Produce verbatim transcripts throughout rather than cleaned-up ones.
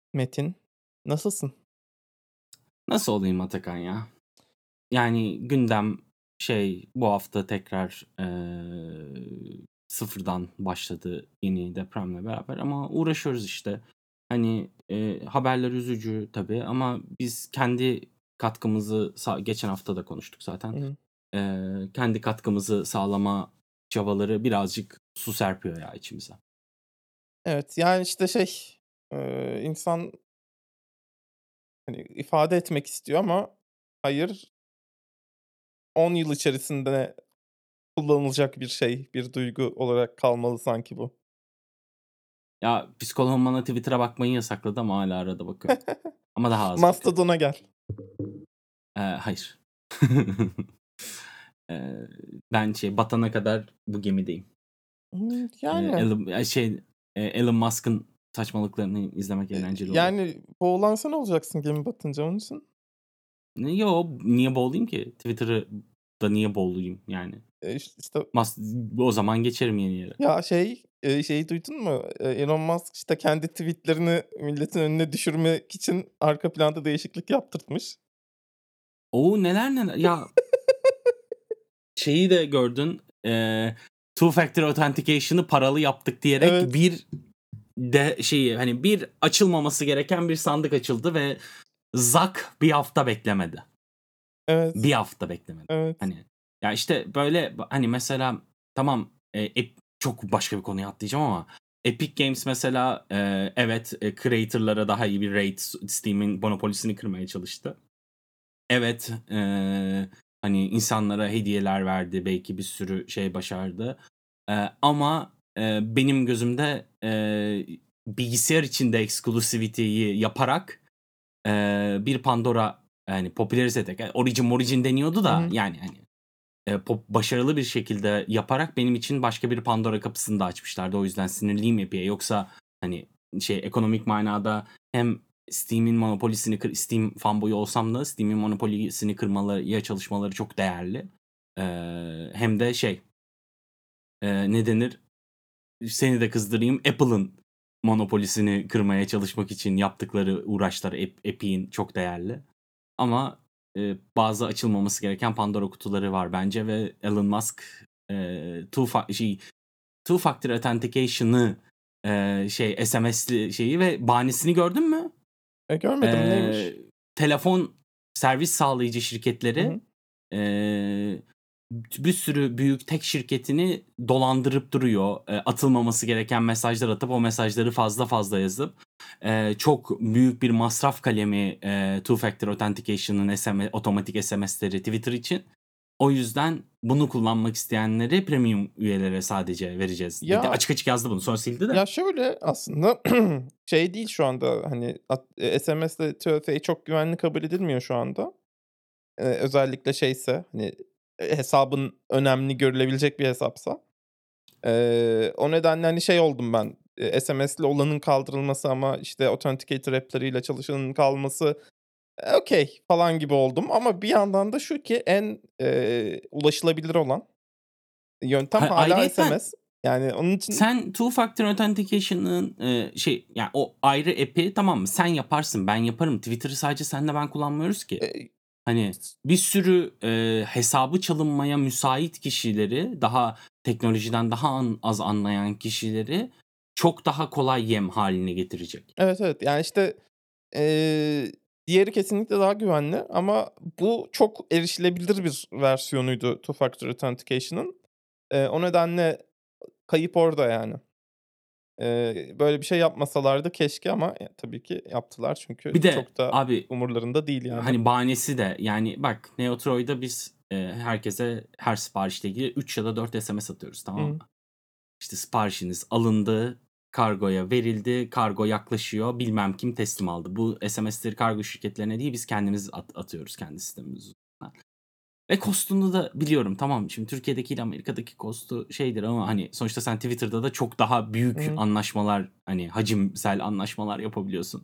Metin, nasılsın? Nasıl olayım Atakan ya? Yani gündem şey bu hafta tekrar eee, sıfırdan başladı yeni depremle beraber ama uğraşıyoruz işte. Hani eee, haberler üzücü tabii ama biz kendi katkımızı sa- geçen hafta da konuştuk zaten. Hı hı. Eee, kendi katkımızı sağlama çabaları birazcık su serpiyor ya içimize. Evet, yani, işte, şey, eee, insan, hani, ifade etmek istiyor ama hayır, on yıl içerisinde kullanılacak bir şey, bir duygu olarak kalmalı sanki bu. Ya psikoloğum bana Twitter'a bakmayı yasakladı ama hala arada bakıyorum. Ama daha az bakıyorum. Mastodon'a gel. Eee, hayır. Eee, ben şey batana kadar bu gemideyim. Hımm, Eee, yani, Elon ya şey, eee, Elon Musk'ın saçmalıklarını izlemek eee, eğlenceli oluyor. yani, boğulan sen olacaksın gemi batınca onun için. Ne yo, niye boğulayım ki? Twitter'ı da niye boğulayım yani? Eee, iş işte, Mas o zaman geçerim yeni yere. ya, şey, eee, şeyi duydun mu? Eee, Elon Musk, işte, kendi tweet'lerini milletin önüne düşürmek için arka planda değişiklik yaptırtmış. O neler neler. Ya şeyi de gördün, eee, Two Factor Authentication'ı paralı yaptık diyerek Evet, bir de şeyi, hani, bir açılmaması gereken bir sandık açıldı ve Zuck bir hafta beklemedi. Bir evet, hafta beklemedi. evet. Hani, ya, işte, böyle, ba hani, mesela tamam, eee, ep çok başka bir konuya atlayacağım ama Epic Games mesela, eee, evet, eee, creator'lara daha iyi bir rate Steam'in monopolisini kırmaya çalıştı. Evet, eee, hani, insanlara hediyeler verdi, belki bir sürü şey başardı. Eee, ama, eee, benim gözümde, eee, bilgisayar içinde exclusivity'yi yaparak, eee, bir Pandora, yani, popülerize ederek, yani, Origin Morigin deniyordu Hı da, hı. yani, hani, eee, pop başarılı bir şekilde yaparak benim için başka bir Pandora kapısını da açmışlardı. O yüzden sinirliyim Epic'e. Yoksa, hani, şey, ekonomik manada hem Steam'in monopolisini kır Steam fanboyu olsam da Steam'in monopolisini kırmalıya çalışmaları çok değerli. Eee, hem de şey, eee, ne denir? Seni de kızdırayım, Apple'ın monopolisini kırmaya çalışmak için yaptıkları uğraşlar Ep Epic'in çok değerli. Ama, eee, bazı açılmaması gereken Pandora kutuları var bence ve Elon Musk, eee, two fa şey, Two Factor Authentication'ı, eee, şey, S M S'li şeyi ve bahanesini gördün mü? E, görmedim, neymiş? Eee, telefon servis sağlayıcı Hı şirketleri, hı. eee, bir sürü büyük tek şirketini dolandırıp duruyor. Eee, atılmaması gereken mesajlar atıp o mesajları fazla fazla yazıp, eee, çok büyük bir masraf kalemi, eee, Two Factor Authentication'ın S M otomatik S M S'leri Twitter için. O yüzden bunu kullanmak isteyenleri premium üyelere sadece vereceğiz dedi. Ya Açık açık yazdı bunu. Sonra sildi de. ya, şöyle aslında şey değil şu anda, hani, at eee, S M S'le iki F A çok güvenli kabul edilmiyor şu anda. Eee, özellikle şeyse, hani, eee, hesabın önemli görülebilecek bir hesapsa. Eee, o nedenle, hani, şey oldum ben, eee, S M S'li olanın kaldırılması ama, işte, Authenticator app'leriyle çalışanın kalması, eee, okay falan gibi oldum ama bir yandan da şu ki en, eee, ulaşılabilir olan yöntem Ha hâlâ ayrıyeten S M S. Yani onun için. sen Two Factor Authentication'ın, eee, şey, yani, o ayrı app'i tamam mı, sen yaparsın, ben yaparım. Twitter'ı sadece senle ben kullanmıyoruz ki. eee, Hani, bir sürü, eee, hesabı çalınmaya müsait kişileri, daha teknolojiden daha an az anlayan kişileri çok daha kolay yem hâline getirecek. Evet, evet. Yani, işte, eee, diğeri kesinlikle daha güvenli ama bu çok erişilebilir bir versiyonuydu Two Factor Authentication'ın. Eee, o nedenle kayıp orada yani. Eee, böyle bir şey yapmasalardı keşke ama, eee, tabii ki yaptılar çünkü Bir de çok da abi, umurlarında değil yani. hani, bahanesi de, yani, bak Neotro'da biz, eee, herkese her siparişle ilgili üç ya da dört S M S atıyoruz, Hı tamam hı. mı? İşte siparişiniz alındı, kargoya verildi, kargo yaklaşıyor, bilmem kim teslim aldı. Bu S M S'leri kargo şirketlerine değil, biz kendimiz at atıyoruz kendi sistemimiz üzerinden. Ve cost'unu da biliyorum, tamam. Şimdi Türkiye'dekiyle Amerika'daki cost'u şeydir ama, hani, sonuçta sen Twitter'da da çok daha Hı büyük hı. anlaşmalar, hani, hacimsel anlaşmalar yapabiliyorsun.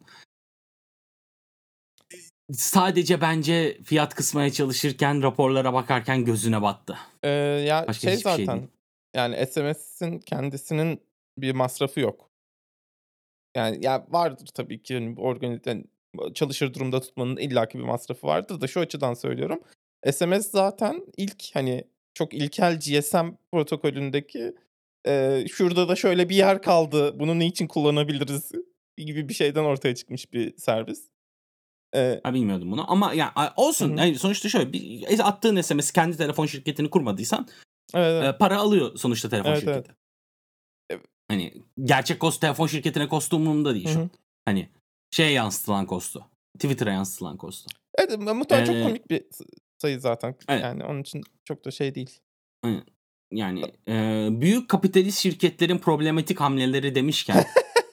Sadece bence fiyat kısmaya çalışırken, raporlara bakarken gözüne battı. Eee, ya, Başka şey hiçbir şey değil. zaten, yani S M S'in kendisinin bir masrafı yok. Yani, ya, vardır tabii ki, hani, organi hani, çalışır durumda tutmanın illaki bir masrafı vardır da şu açıdan söylüyorum. S M S zaten ilk, hani, çok ilkel G S M protokolündeki, eee, şurada da şöyle bir yer kaldı, bunu niçin kullanabiliriz gibi bir şeyden ortaya çıkmış bir servis. Eee Ha, bilmiyordum bunu ama ya, a Hı olsun, hı. hani, sonuçta şöyle bir e attığın S M S'i kendi telefon şirketini kurmadıysan, Evet, evet. eee, para alıyor sonuçta telefon Evet, evet. şirketi. Ev Hani, gerçek cost telefon şirketine cost'u umurumda değil Hı şu an. hı. Hani, şeye yansıtılan cost'u, Twitter'a yansıtılan cost'u. Evet, mu muhtemelen çok Eee komik bir s sayı zaten. Evet. Yani, onun için çok da şey değil. Aynen. Yani, eee, büyük kapitalist şirketlerin problematik hamleleri demişken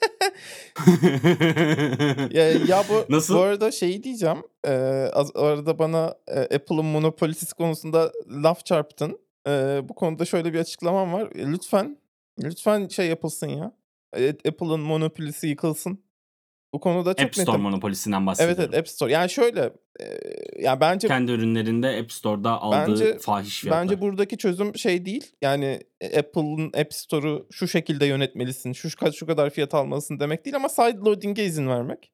Ya ya, bu bu Nasıl? arada şeyi diyeceğim, eee, az arada bana, eee, Apple'ın monopolisi konusunda laf çarptın. Eee, bu konuda şöyle bir açıklamam var. Eee, lütfen, lütfen şey yapılsın ya, eee, Apple'ın monopolisi yıkılsın. Bu konuda App çok Store netim. monopolisinden Evet, evet, bahsediyorum. App Store. Yani, şöyle, eee, ya, bence Kendi ürünlerinde App Store'da aldığı bence fahiş bence fiyatlar. buradaki çözüm şey değil, yani, eee, Apple'ın App Store'u şu şekilde yönetmelisin, şu ka şu kadar fiyat almalısın demek değil ama side loading'e izin vermek.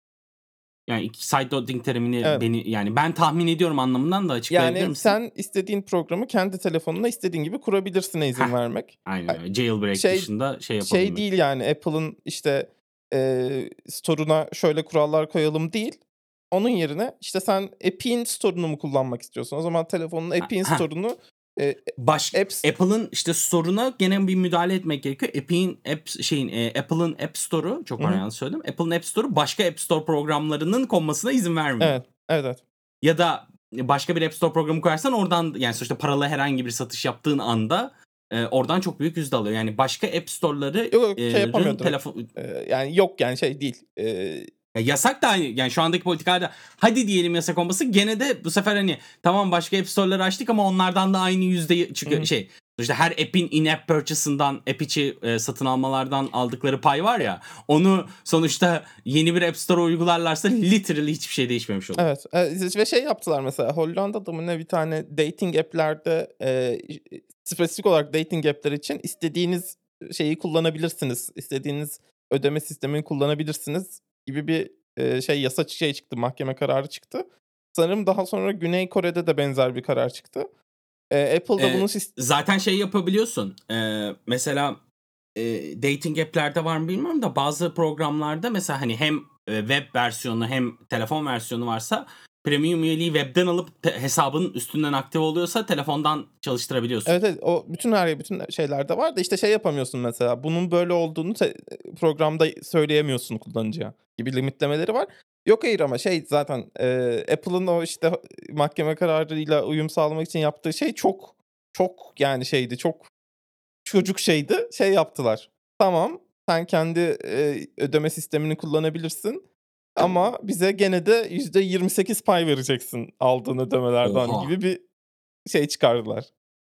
Yani, iki side loading terimini Evet. beni yani, ben tahmin ediyorum anlamından da açıklayabilir Yani, misin? sen istediğin programı kendi telefonuna istediğin gibi kurabilirsine Heh, izin vermek. aynen A öyle. Jailbreak şey dışında şey şey yapabilmek. değil, yani, Apple'ın, işte, eee, store'una şöyle kurallar koyalım değil. Onun yerine, işte, sen Epic'in store'unu mu kullanmak istiyorsun? O zaman telefonun Ha Epic'in heh. store'unu, eee, Baş apps Apple'ın, işte, store'una gene bir müdahale etmek gerekiyor. Epic'in app şeyin, eee, Apple'ın App Store'u, çok Hı pardon hı. yanlış söyledim. Apple'ın App Store'u başka App Store programlarının konmasına izin vermiyor. Evet, evet, evet. Ya da başka bir App Store programı koyarsan oradan, yani, sonuçta paralı herhangi bir satış yaptığın anda, eee, oradan çok büyük yüzde alıyor. Yani, başka App Store'ları Yok, yok, şey eee, rın yapamıyor direkt. telefon Eee, yani, yok, yani, şey değil. Eee Ya, yasak da aynı, yani, şu andaki politikalarda hadi diyelim yasak olması gene de bu sefer, hani, tamam başka App Store'ları açtık ama onlardan da aynı yüzdeyi Hı çünkü hı. şey, sonuçta her app'in in-app purchase'ından, app içi, eee, satın almalardan aldıkları pay var E ya, onu sonuçta yeni bir App Store'a uygularlarsa literally hiçbir şey değişmemiş oluyor. Evet, eee, ve şey yaptılar mesela Hollanda'da mı ne bir tane dating app'lerde, eee, iii, spesifik olarak dating app'ler için istediğiniz şeyi kullanabilirsiniz, istediğiniz ödeme sistemini kullanabilirsiniz gibi bir, eee, şey yasa şey çıktı, mahkeme kararı çıktı. Sanırım daha sonra Güney Kore'de de benzer bir karar çıktı. Eee, Apple da bunun Eee, sis zaten şey yapabiliyorsun, eee, mesela, eee, dating app'lerde var mı bilmiyorum da bazı programlarda mesela, hani, hem, eee, web versiyonu hem telefon versiyonu varsa premium üyeliği web'den alıp te hesabın üstünden aktif oluyorsa telefondan çalıştırabiliyorsun. Evet, evet, o bütün her bütün şeylerde var da işte şey yapamıyorsun mesela, bunun böyle olduğunu te programda söyleyemiyorsun kullanıcıya gibi limitlemeleri var. Yok hayır ama şey zaten, eee, Apple'ın o işte mahkeme kararıyla uyum sağlamak için yaptığı şey çok, çok yani şeydi, çok çocuk şeydi. Şey yaptılar, tamam sen kendi, eee, ödeme sistemini kullanabilirsin ama bize gene de yüzde yirmi sekiz pay vereceksin aldığın ödemelerden Oha! gibi bir şey çıkardılar.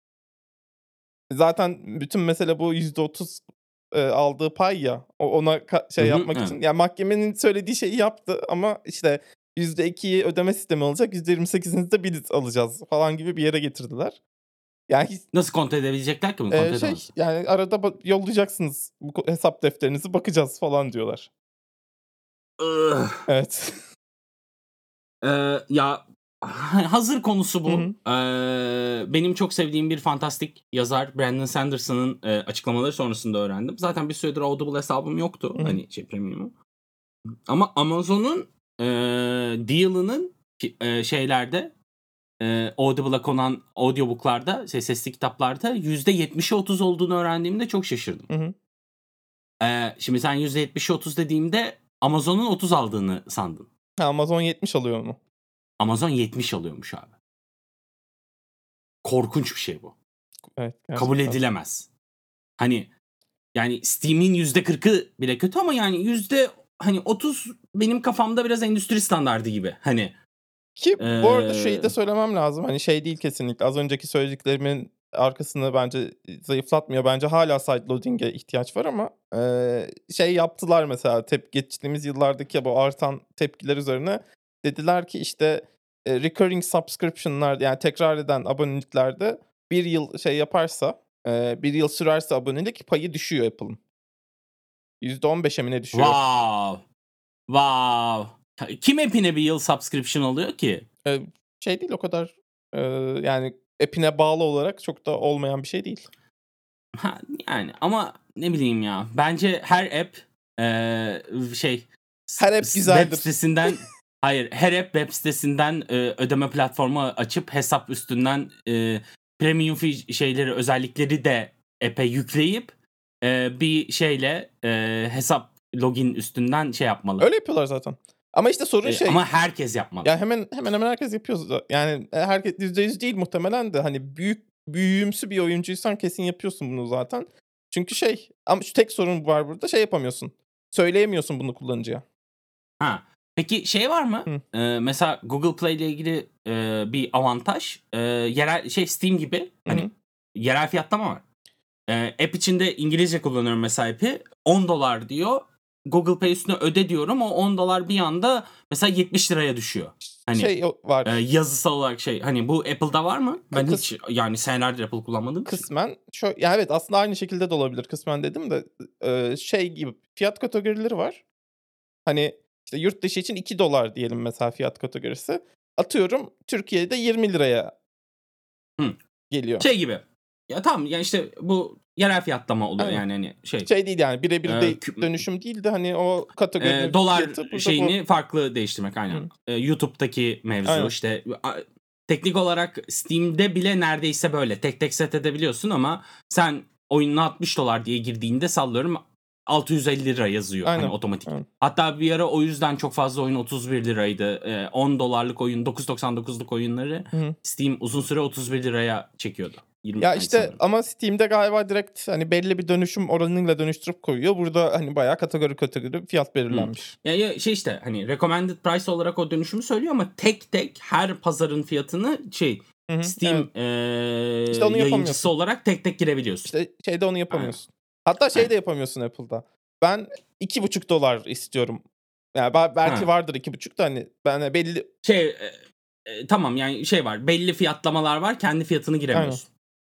Zaten bütün mesele bu yüzde otuz eee, aldığı pay ya. O ona ka Hı şey hı, yapmak evet. için, ya, mahkemenin söylediği şeyi yaptı ama, işte, yüzde ikiyi ödeme sistemi alacak, yüzde yirmi sekizini de biz alacağız falan gibi bir yere getirdiler. Yani hiç Nasıl kontrol edebilecekler ki bunu? eee, Kontrol şey, edemezler. yani, arada ba yollayacaksınız bu ko hesap defterinizi, bakacağız falan diyorlar. Ugh. Evet. Eee, ya, ha hazır konusu Hı bu. hı. Eee, benim çok sevdiğim bir fantastik yazar Brandon Sanderson'ın, eee, açıklamaları sonrasında öğrendim. Zaten bir süredir Audible hesabım yoktu, Hı hı. hani, şey premium'um. Ama Amazon'un, eee, deal'ının ki eee, şeylerde, eee, Audible'a konan audiobook'larda, şey, sesli kitaplarda yüzde yetmişe otuz olduğunu öğrendiğimde çok şaşırdım. Hı hı. Eee, şimdi sen yüzde yetmişe otuz dediğimde Amazon'un otuz aldığını sandım. Ha, Amazon yetmiş alıyor onu. Amazon yetmiş alıyormuş abi. Korkunç bir şey bu. Evet, Kabul gerçekten. edilemez. Hani, yani Steam'in yüzde kırkı bile kötü ama yani yüzde hani otuz benim kafamda biraz endüstri standardı gibi. Hani, Ki bu arada şeyi eee de söylemem lazım, hani, şey değil kesinlikle, az önceki söylediklerimin arkasını bence, eee, zayıflatmıyor. Bence hâlâ side loading'e ihtiyaç var ama, eee, şey yaptılar mesela tep geçtiğimiz yıllardaki bu artan tepkiler üzerine dediler ki, işte, eee, recurring subscription'lar yani tekrar eden aboneliklerde bir yıl şey yaparsa, eee, bir yıl sürerse abonelik payı düşüyor Apple'ın. yüzde on beşe mi ne düşüyor? Wow! Wow! Kim app'ine bir yıl subscription alıyor ki? Eee, şey değil o kadar, eee, yani app'ine bağlı olarak çok da olmayan bir şey değil. Ha, yani ama ne bileyim ya. Bence her app eee, şey Her app s- güzeldir. web sitesinden hayır her app web sitesinden e, ödeme platformu açıp hesap üstünden e, premium fi- şeyleri özellikleri de app'e yükleyip e, bir şeyle e, hesap login üstünden şey yapmalı. Öyle yapıyorlar zaten. Ama işte sorun E, şey, ama herkes yapmalı. ya hemen hemen hemen herkes yapıyor. za- Yani e, herkes yüzde yüz değil muhtemelen de hani büyük büyüğümsü bir oyuncuysan kesin yapıyorsun bunu zaten. Çünkü şey ama şu tek sorun var burada şey yapamıyorsun. Söyleyemiyorsun bunu kullanıcıya. Ha. Peki şey var mı? Hı. Ee, mesela Google Play ile ilgili e, bir avantaj. E, yerel şey Steam gibi Hı hani hı. yerel fiyatlama var. E, app içinde İngilizce kullanıyorum mesela app'i. on dolar diyor. Google Play üstüne öde diyorum. O on dolar bir anda mesela yetmiş liraya düşüyor. Hani Şey o- e, var. yazısal olarak şey. Hani bu Apple'da var mı? Ben Kıs- hiç yani senelerdir Apple kullanmadığım için. Kısmen şöyle ya evet aslında aynı şekilde de olabilir kısmen dedim de e, şey gibi fiyat kategorileri var. Hani işte yurt dışı için iki dolar diyelim mesela fiyat kategorisi. Atıyorum Türkiye'de yirmi liraya Hı. geliyor. Şey gibi. Ya tamam yani işte bu yerel fiyatlama oluyor Aynen. yani hani şey. Şey değil yani birebir e, de kü- dönüşüm değil de hani o e, kategorinin dolar fiyatı burada bu. şeyini farklı değiştirmek aynen. Hı. E, YouTube'daki mevzu Aynen. işte a- teknik olarak Steam'de bile neredeyse böyle tek tek set edebiliyorsun ama sen oyununa altmış dolar diye girdiğinde sallıyorum altı yüz elli lira yazıyor hani Aynen. otomatik. Aynen. Hatta bir ara o yüzden çok fazla oyun otuz bir liraydı. E, on dolarlık oyun dokuz doksan dokuzluk oyunları Hı hı. Steam uzun süre otuz bir liraya çekiyordu. yirmi Ya yani işte sanırım. ama Steam'de galiba direkt hani belli bir dönüşüm oranıyla dönüştürüp koyuyor. Burada hani bayağı kategori kategori fiyat Hı. belirlenmiş. Ya, ya şey işte hani recommended price olarak o dönüşümü söylüyor ama tek tek her pazarın fiyatını şey Hı hı. Steam Evet. eee, İşte onu yayıncısı yapamıyorsun. olarak tek tek girebiliyorsun. İşte şeyde onu Aynen. yapamıyorsun. Hatta şey de Aynen. yapamıyorsun Apple'da. Ben iki buçuk dolar istiyorum. Yani ba- belki Ha. vardır iki buçuk da hani ben belli Şey e, e, tamam yani şey var belli fiyatlamalar var kendi fiyatını aynen. giremiyorsun.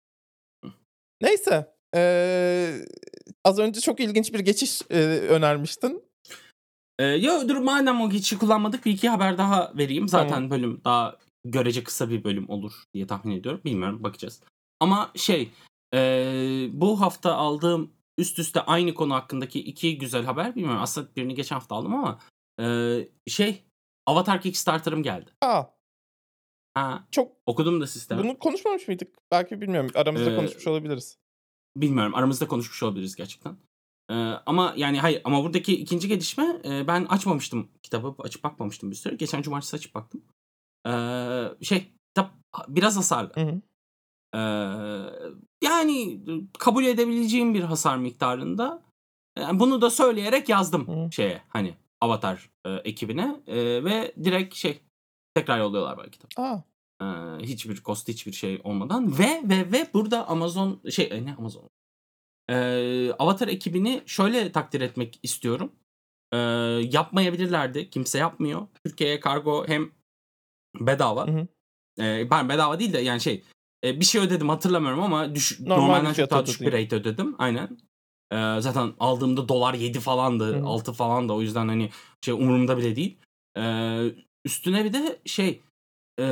Hı. Neyse. Eee, az önce çok ilginç bir geçiş eee, önermiştin. Ee, ya dur madem o geçişi kullanmadık bir iki haber daha vereyim. Tamam. Zaten bölüm daha görece kısa bir bölüm olur diye tahmin ediyorum. Bilmiyorum bakacağız. Ama şey e, bu hafta aldığım üst üste aynı konu hakkındaki iki güzel haber. Bilmiyorum aslında birini geçen hafta aldım ama e, şey Avatar Kickstarter'ım geldi. Aa, Ha, çok okudum da sistemi. bunu konuşmamış mıydık? Belki bilmiyorum. Aramızda Ee, konuşmuş olabiliriz. bilmiyorum aramızda konuşmuş olabiliriz gerçekten. Ee, ama yani hayır ama buradaki ikinci gelişme e, ben açmamıştım kitabı açıp bakmamıştım bir süre. Geçen cumartesi açıp baktım. Ee, şey kitap biraz hasarlı. Hı hı. Ee, yani kabul edebileceğim bir hasar miktarında. Yani bunu da söyleyerek yazdım Hı hı. şeye hani Avatar e, ekibine e, ve direkt şey tekrar yolluyorlar bana kitabı. Aa, Ee, hiçbir cost hiçbir şey olmadan ve ve ve burada Amazon şey e, ne Amazon Ee, Avatar ekibini şöyle takdir etmek istiyorum. Ee, yapmayabilirlerdi. Kimse yapmıyor. Türkiye'ye kargo hem hı bedava. hı. Ee, ben bedava değil de yani şey e, bir şey ödedim hatırlamıyorum ama düş, Normal bir normalden çok fiyat daha düşük bir ödediğin. rate ödedim. Aynen. Ee, zaten aldığımda dolar yedi falandı. Hı hı. altı falan da o yüzden hani şey umurumda bile değil. Ee, üstüne bir de şey e,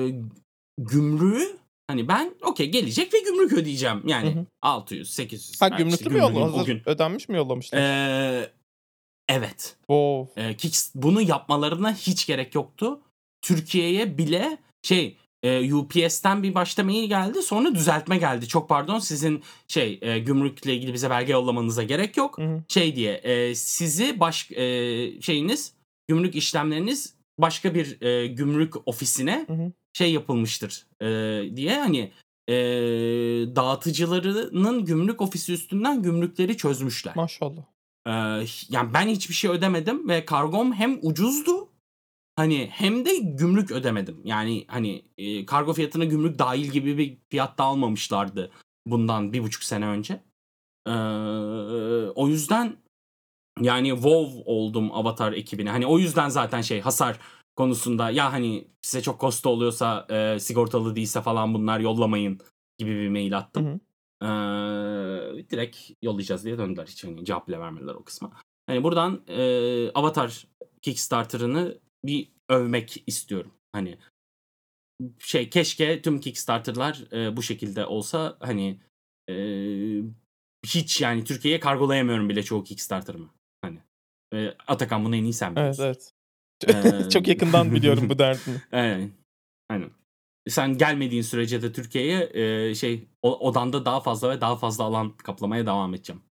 gümrüğü hani ben okey gelecek ve gümrük ödeyeceğim. Hı Yani hı. altı yüz sekiz yüz Ha belki işte gümrüklü mü yolla? gümrüğün o Hazır gün. ödenmiş mi yollamışlar? Ee, evet. Wow. Ee, Kicks bunu yapmalarına hiç gerek yoktu. Türkiye'ye bile şey e, U P S'ten bir başta mail geldi sonra düzeltme geldi. Çok pardon sizin şey e, gümrükle ilgili bize belge yollamanıza gerek yok. Hı hı. Şey diye e, sizi baş e, şeyiniz gümrük işlemleriniz başka bir e, gümrük ofisine Hı hı. şey yapılmıştır e, diye hani e, dağıtıcılarının gümrük ofisi üstünden gümrükleri çözmüşler. Maşallah. Ee, yani ben hiçbir şey ödemedim ve kargom hem ucuzdu hani hem de gümrük ödemedim. Yani hani e, kargo fiyatına gümrük dahil gibi bir fiyatta almamışlardı bundan bir buçuk sene önce. Ee, o yüzden yani wow oldum Avatar ekibine. Hani o yüzden zaten şey hasar konusunda ya hani size çok kosta oluyorsa e, sigortalı değilse falan bunlar yollamayın gibi bir mail Hı attım. hı. Ee, direkt yollayacağız diye döndüler. Hiç hani cevap bile vermediler o kısma. Hani buradan e, Avatar Kickstarter'ını bir övmek istiyorum. Hani şey keşke tüm Kickstarter'lar e, bu şekilde olsa. Hani e, hiç yani Türkiye'ye kargolayamıyorum bile çoğu Kickstarter'ımı. Hani e, Atakan bunu en iyi sen Evet, biliyorsun. evet. Ee, Çok yakından biliyorum bu derdini. Aynen. Aynen. Sen gelmediğin sürece de Türkiye'ye e, şey o- odanda daha fazla ve daha fazla alan kaplamaya devam edeceğim.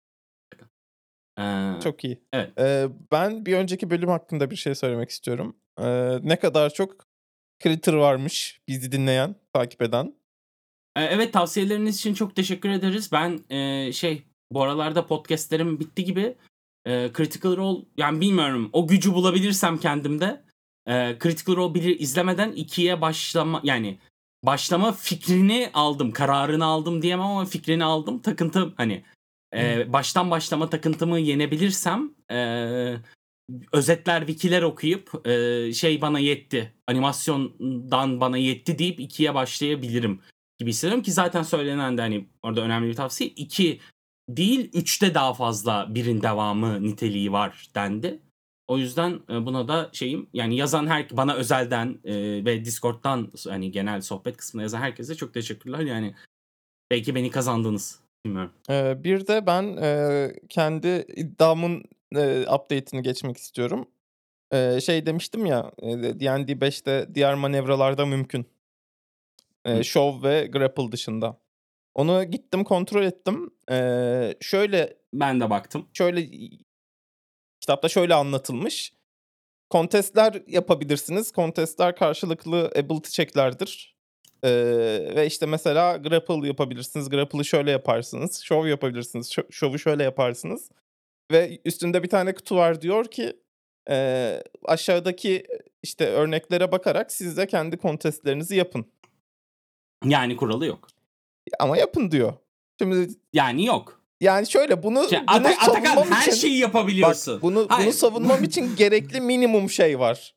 Ee, Çok iyi. evet. Eee, ben bir önceki bölüm hakkında bir şey söylemek istiyorum. Eee, ne kadar çok creator varmış bizi dinleyen, takip eden. Ee, evet tavsiyeleriniz için çok teşekkür ederiz. Ben e, şey bu aralarda podcastlerim bitti gibi. E, Critical Role yani bilmiyorum o gücü bulabilirsem kendimde e, Critical Role bir izlemeden ikiye başlama yani başlama fikrini aldım. Kararını aldım diyemem ama fikrini aldım. Takıntım hani e, baştan başlama takıntımı yenebilirsem e, özetler, wikiler okuyup e, şey bana yetti. Animasyondan bana yetti deyip ikiye başlayabilirim gibi hissediyorum ki zaten söylenen de hani orada önemli bir tavsiye. iki değil üçte daha fazla birin devamı niteliği var dendi. O yüzden e, buna da şeyim yani yazan her bana özelden e, ve Discord'dan hani genel sohbet kısmında yazan herkese çok teşekkürler. Yani belki beni kazandınız. Bilmiyorum. Eee, bir de ben eee, kendi iddiamın eee, update'ini geçmek istiyorum. Eee, şey demiştim ya, eee, D and D beşte diğer manevralarda mümkün. Eee, Hı. shove ve grapple dışında. Onu gittim kontrol ettim. Eee, şöyle Ben de baktım. şöyle kitapta şöyle anlatılmış. Contest'ler yapabilirsiniz. Contest'ler karşılıklı ability check'lerdir. Eee, ve işte mesela grapple yapabilirsiniz. Grapple'ı şöyle yaparsınız. Shove yapabilirsiniz. Şo shove'u şöyle yaparsınız. Ve üstünde bir tane kutu var diyor ki eee, aşağıdaki işte örneklere bakarak siz de kendi contest'lerinizi yapın. Yani kuralı yok. Ama yapın diyor. Şimdi Yani yok. yani şöyle bunu Şey, bunu Ata- Atakan savunmam her için şeyi bak yapabiliyorsun. bunu bunu Hayır. savunmam için gerekli minimum şey var.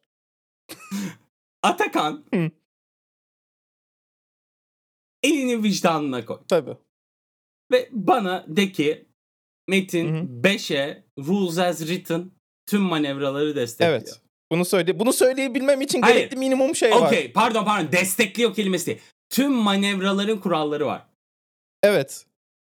Atakan Hı. elini vicdanına koy. Tabii. Ve bana de ki Hı Metin hı. beşe Rules as Written tüm manevraları destekliyor. Evet. Bunu söyle bunu söyleyebilmem için Hayır. gerekli minimum şey var. Okey pardon pardon destekliyor kelimesi değil. Tüm manevraların kuralları var. Evet.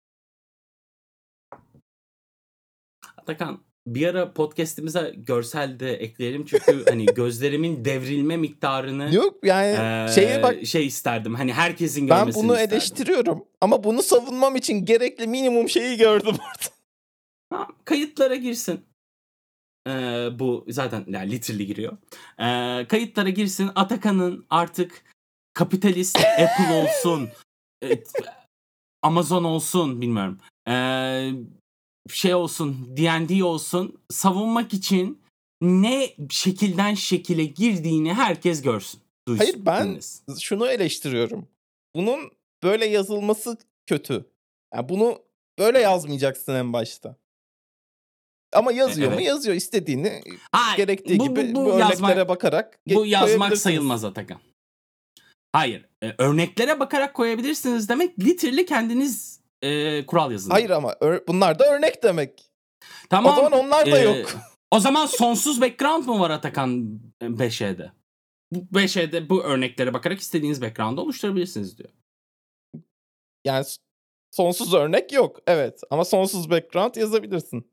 Atakan bir ara podcast'imize görsel de ekleyelim çünkü hani gözlerimin devrilme miktarını Yok yani eee, şeye bak şey isterdim. Hani herkesin ben görmesini bunu isterdim. eleştiriyorum ama bunu savunmam için gerekli minimum şeyi gördüm orada. Tamam, kayıtlara girsin. Ee, bu zaten yani literally giriyor. Ee, kayıtlara girsin. Atakan'ın artık kapitalist Apple olsun, e, Amazon olsun bilmiyorum. Ee, şey olsun, D and D olsun savunmak için ne şekilden şekile girdiğini herkes görsün. Duysun, Hayır ben dinlesin. şunu eleştiriyorum. Bunun böyle yazılması kötü. Yani bunu böyle yazmayacaksın en başta. Ama E, yazıyor mu? evet. Yazıyor. İstediğini Hayır, gerektiği bu, gibi bu, bu bu örneklere yazmak bakarak bu ge- yazmak koyabilirsiniz. sayılmaz Atakan. Hayır. E, örneklere bakarak koyabilirsiniz demek literally kendiniz e, kural yazın. Hayır ama ör- bunlar da örnek demek. Tamam. O zaman onlar da e, yok. O zaman sonsuz background mu var Atakan beş E'de? Bu beş E'de bu örneklere bakarak istediğiniz background'ı oluşturabilirsiniz diyor. Yani s- sonsuz örnek yok. Evet ama sonsuz background yazabilirsin.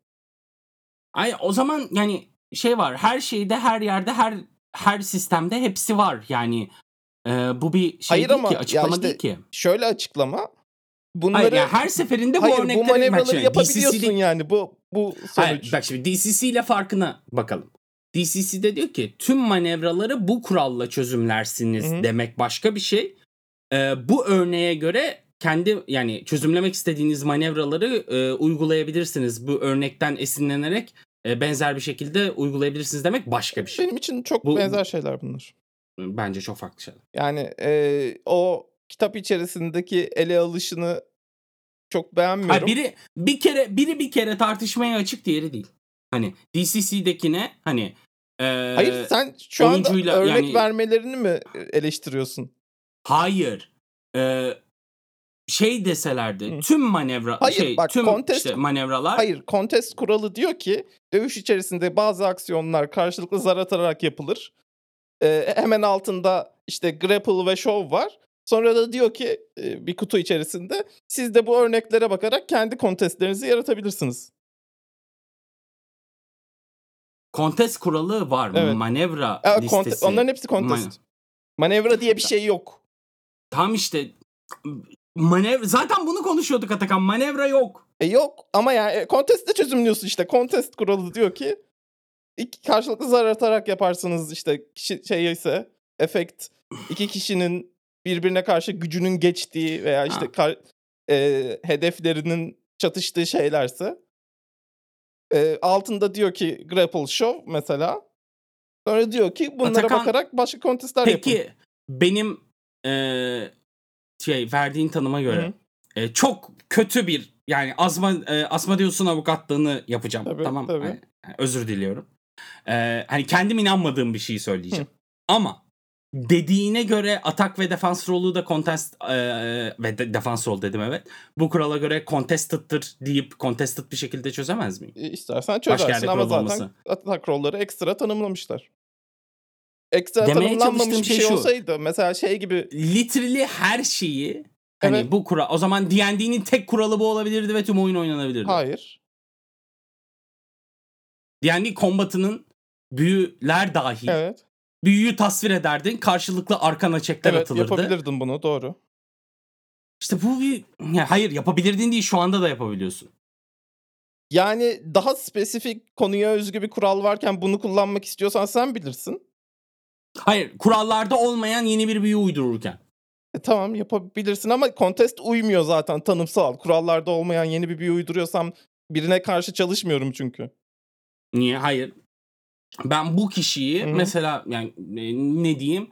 Ay o zaman yani şey var. Her şeyde, her yerde, her her sistemde hepsi var. Yani e, bu bir şey Hayır değil ama ki, ya açıklama işte değil ki. şöyle açıklama. Hayır Bunları yani her seferinde bu hayır bu örnekleri manevraları bak, yapabiliyorsun D C C'de yani bu bu Hayır sonuç. bak şimdi D C C ile farkına bakalım. D C C'de diyor ki tüm manevraları bu kuralla Hı çözümlersiniz hı. demek başka bir şey. Ee, bu örneğe göre kendi yani çözümlemek istediğiniz manevraları e, uygulayabilirsiniz. Bu örnekten esinlenerek e, benzer bir şekilde uygulayabilirsiniz demek başka bir şey. Benim için çok Bu benzer şeyler bunlar. bence çok farklı şeyler. Yani eee, o kitap içerisindeki ele alışını çok Hayır beğenmiyorum. biri bir kere biri bir kere tartışmaya açık, diğeri değil. Hani D C C'dekine hani Hayır e, sen şu anda oyuncuyla örnek yani vermelerini mi eleştiriyorsun? hayır. Ee, şey deselerdi Hı. tüm manevra Hayır şey bak tüm contest işte manevralar hayır contest kuralı diyor ki dövüş içerisinde bazı aksiyonlar karşılıklı zar atarak yapılır. Eee, hemen altında işte grapple ve shove var. Sonra da diyor ki eee, bir kutu içerisinde siz de bu örneklere bakarak kendi contest'lerinizi yaratabilirsiniz. contest kuralı var. Evet. Manevra Eee, konte onların listesi hepsi man contest. Manevra diye bir şey yok. Tam işte manev zaten bunu konuşuyorduk Atakan. Manevra yok. E, yok ama yani e, contest'te çözümlüyorsun işte. Contest kuralı diyor ki iki karşılıklı zar atarak yaparsınız işte kişi şey ise efekt iki kişinin birbirine karşı gücünün geçtiği veya işte Ha. kar eee, hedeflerinin çatıştığı şeylerse eee, altında diyor ki grapple shove mesela. Sonra diyor ki bunlara Atakan bakarak başka contest'ler yapın. peki benim eee, şey verdiğin tanıma Hı göre hı. eee, çok kötü bir yani Asma eee, Asmodeus'un avukatlığını yapacağım. Tabii, Tamam. tabii. Hani, özür diliyorum. Eee, hani kendim inanmadığım bir şeyi Hı. söyleyeceğim. Ama dediğine göre atak ve defans rolü de contest eee, ve de defans rol dedim evet. Bu kurala göre contested'tır deyip contested bir şekilde çözemez miyim? İ istersen Başka çözersin yerde ama kural zaten olması. atak rolleri ekstra tanımlamışlar. Ekstra Demeye tanımlanmamış çalıştığım bir şey şey şu. olsaydı mesela şey gibi Literally her şeyi hani Evet. bu kural o zaman D and D'nin tek kuralı bu olabilirdi ve tüm oyun oynanabilirdi. Hayır. D and D Combat'ının büyüler dahil Evet. büyüyü tasvir ederdin. Karşılıklı arkana check'ler Evet, atılırdı. yapabilirdin bunu, doğru. İşte bu bir ya hayır yapabilirdin değil şu anda da yapabiliyorsun. Yani daha spesifik konuya özgü bir kural varken bunu kullanmak istiyorsan sen bilirsin. Hayır, kurallarda olmayan yeni bir büyü uydururken. E, tamam yapabilirsin ama contest uymuyor zaten tanımsal. Kurallarda olmayan yeni bir büyü uyduruyorsam birine karşı çalışmıyorum çünkü. Niye? Hayır. Ben bu kişiyi Hı hı. mesela yani e, ne diyeyim?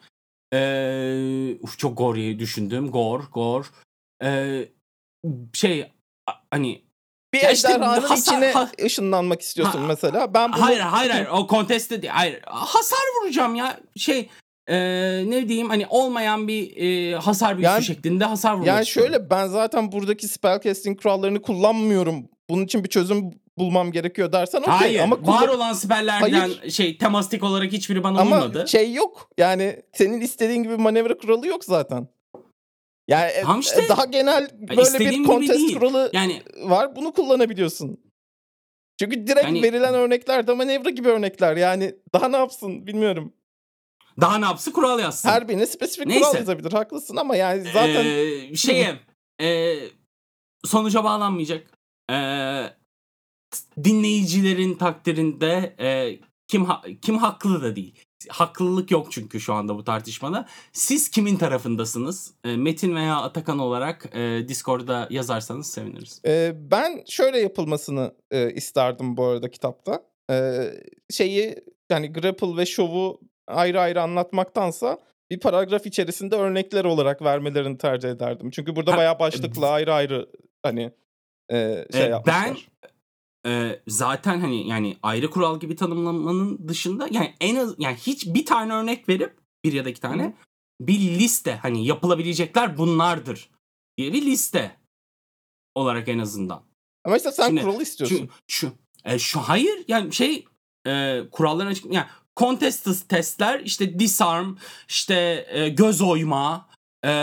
Eee uf, çok Gore'yi düşündüm. Gore, Gore. Eee, şey a- hani Bir ya işte ejderhanın hasar içine ha, ışınlanmak istiyorsun ha, mesela. Ben hayır bunu hayır hayır o contest'te değil. Hayır. Hasar vuracağım ya. Şey eee, ne diyeyim hani olmayan bir eee, hasar büyüsü yani şeklinde hasar vurmak yani istiyorum. şöyle ben zaten buradaki spellcasting kurallarını kullanmıyorum. Bunun için bir çözüm bulmam gerekiyor dersen okey Hayır. ama Var kullan olan spellerden Hayır. şey tematik olarak hiçbiri bana Ama uymadı. şey yok. Yani senin istediğin gibi manevra kuralı yok zaten. Yani e, Tamam işte. e, daha genel Ya böyle bir istediğim gibi contest değil. kuralı Yani var. Bunu kullanabiliyorsun. Çünkü direkt yani verilen örnekler de manevra gibi örnekler. Yani daha ne yapsın bilmiyorum. daha ne yapsın kural yazsın. Her birine spesifik kural Neyse. yazabilir. Haklısın ama yani zaten Eee, Hı. şeye eee, sonuca bağlanmayacak. Eee, dinleyicilerin takdirinde eee, kim ha- kim haklı da değil. Haklılık yok çünkü şu anda bu tartışmada. Siz kimin tarafındasınız? Eee, Metin veya Atakan olarak eee, Discord'da yazarsanız seviniriz. Eee, ben şöyle yapılmasını, eee, isterdim bu arada kitapta. Eee, şeyi, yani grapple ve shove'u ayrı ayrı anlatmaktansa bir paragraf içerisinde örnekler olarak vermelerini tercih ederdim. Çünkü burada Ha, bayağı başlıklı ayrı ayrı, hani, eee, şey eee, ben yapmışlar. Eee, zaten hani yani ayrı kural gibi tanımlamanın dışında yani en az yani hiç bir tane örnek verip bir ya da iki Hı hı. tane bir liste hani yapılabilecekler bunlardır diye bir liste olarak en azından. Ama işte sen Şimdi kuralı şu istiyorsun. şu e, şu hayır yani şey e, kuralların açık yani contested testler işte disarm işte e, göz oyma e,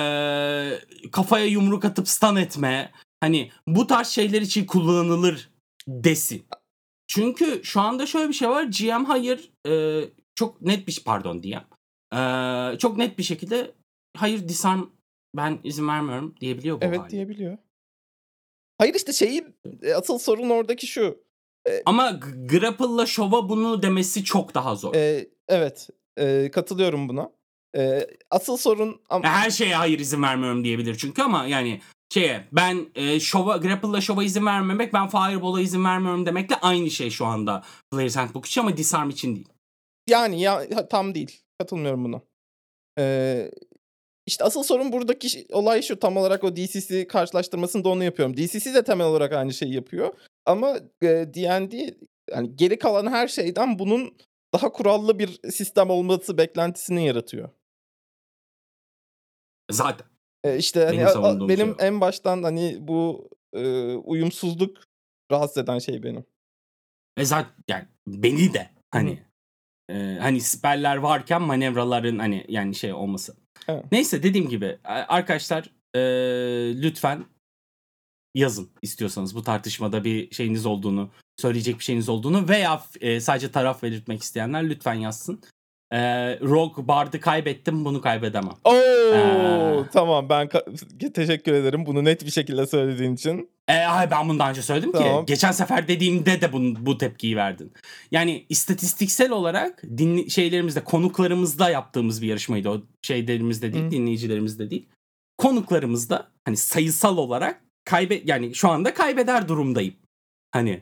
kafaya yumruk atıp stun etme hani bu tarz şeyler için kullanılır desin. Çünkü şu anda şöyle bir şey var. G M hayır e, çok net bir pardon D M e, çok net bir şekilde hayır disarm ben izin vermiyorum diyebiliyor bu Evet, haliyle. diyebiliyor. Hayır, işte şeyi, eee, asıl sorun oradaki şu. Eee Ama G- Grapple'la Show'a bunu demesi çok daha zor. eee, evet, eee, katılıyorum buna. Eee, asıl sorun am Ya her şeye hayır izin vermiyorum diyebilir çünkü ama yani şeye ben e, Show'a Grapple'la Show'a izin vermemek ben Fireball'a izin vermiyorum demekle aynı şey şu anda Player's Handbook için ama Disarm için değil. yani ya ha tam değil. Katılmıyorum buna. Eee, işte asıl sorun buradaki ş olay şu, tam olarak o D C C karşılaştırmasında onu yapıyorum. D C C de temel olarak aynı şeyi yapıyor ama, eee, D and D yani geri kalan her şeyden bunun daha kurallı bir sistem olması beklentisini yaratıyor. Zaten Eee, işte, hani, Benim a a savunduğum şey benim o. en baştan, hani, bu, eee, uyumsuzluk rahatsız eden şey beni. Ve zat yani beni de, Hı hı. hani, eee, hani, siperler varken manevraların, hani, yani, şey olması. Evet. Neyse, dediğim gibi, a arkadaşlar, eee, lütfen yazın istiyorsanız bu tartışmada bir şeyiniz olduğunu, söyleyecek bir şeyiniz olduğunu veya f eee, sadece taraf belirtmek isteyenler lütfen yazsın. Eee, Rogue Bard'ı kaybettim, bunu kaybedemem. Eee O! Tamam, ben ka teşekkür ederim bunu net bir şekilde söylediğin için. Eee, hayır, ben bunu daha önce söyledim ki. Tamam. Geçen sefer dediğimde de bun bu tepkiyi verdin. Yani istatistiksel olarak dinli şeylerimizde, konuklarımızla yaptığımız bir yarışmaydı o. Şeylerimizde değil, Hı. dinleyicilerimizde değil. Konuklarımızda, hani, sayısal olarak kaybe yani şu anda kaybeder durumdayım. Hani,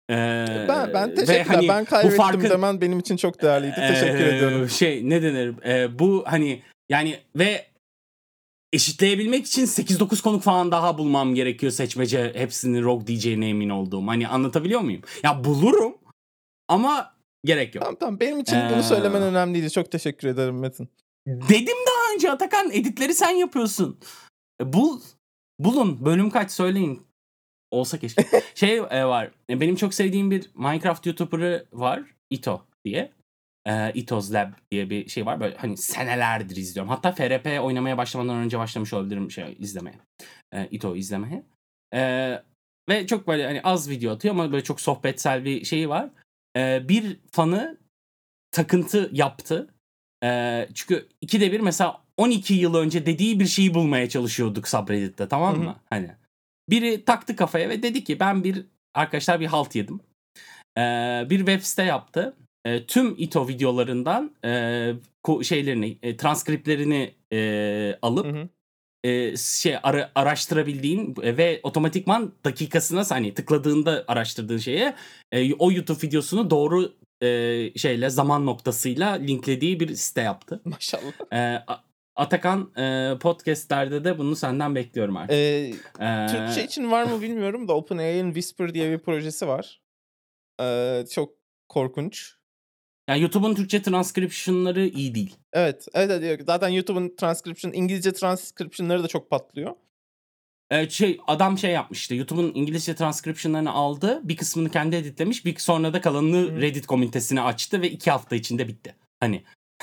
Ben ben eee, ve, teşekkürler. hani, Ben bu kaybettim farkın demen benim için çok değerliydi. Teşekkür eee, ediyorum. şey, ne denir? Eee, bu, hani, yani ve eşitleyebilmek için sekiz dokuz konuk falan daha bulmam gerekiyor seçmece hepsinin Rogue diyeceğine emin olduğum. Hani, anlatabiliyor muyum? Ya, bulurum ama gerek yok. Tamam, tamam. Benim için bunu Eee söylemen önemliydi. Çok teşekkür ederim Metin. Dedim daha önce Atakan, editleri sen yapıyorsun. E, bul. Bulun. Bölüm kaç söyleyin. Olsa keşke. Şey, eee, var, e, benim çok sevdiğim bir Minecraft YouTuber'ı var. ito diye. Eee, Ito's Lab diye bir şey var. Böyle, hani, senelerdir izliyorum. Hatta F R P oynamaya başlamadan önce başlamış olabilirim şey izlemeye. Eee, ito izlemeye. Eee, ve çok böyle, hani, az video atıyor ama böyle çok sohbetsel bir şeyi var. Eee, bir fanı takıntı yaptı. Eee, çünkü ikide bir mesela on iki yıl önce dediği bir şeyi bulmaya çalışıyorduk subreddit'te, Hı tamam hı. mı? Hani, biri taktı kafaya ve dedi ki ben bir arkadaşlar bir halt yedim. Eee, bir web site yaptı. Eee, tüm ito videolarından, eee, ko şeylerini, eee, transkriptlerini, eee, Hı alıp, hı. eee, şey ara araştırabildiğin ve otomatikman dakikasına hani, tıkladığında araştırdığın şeye, eee, o YouTube videosunu doğru, eee, şeyle, zaman noktasıyla linklediği bir site yaptı. Maşallah. Eee, A Atakan, eee, podcast'lerde de bunu senden bekliyorum artık. Eee, Türkçe Eee için var mı bilmiyorum da OpenAI'nin Whisper diye bir projesi var. Eee, çok korkunç. Ya, YouTube'un Türkçe transcription'ları iyi değil. Evet, evet, evet. Zaten YouTube'un transcription, İngilizce transcription'ları da çok patlıyor. Eee, şey, adam şey yapmıştı, YouTube'un İngilizce transcription'larını aldı, bir kısmını kendi editlemiş, bir sonra da Hı kalanını hı. Reddit komünitesine açtı ve iki hafta içinde bitti. Hani.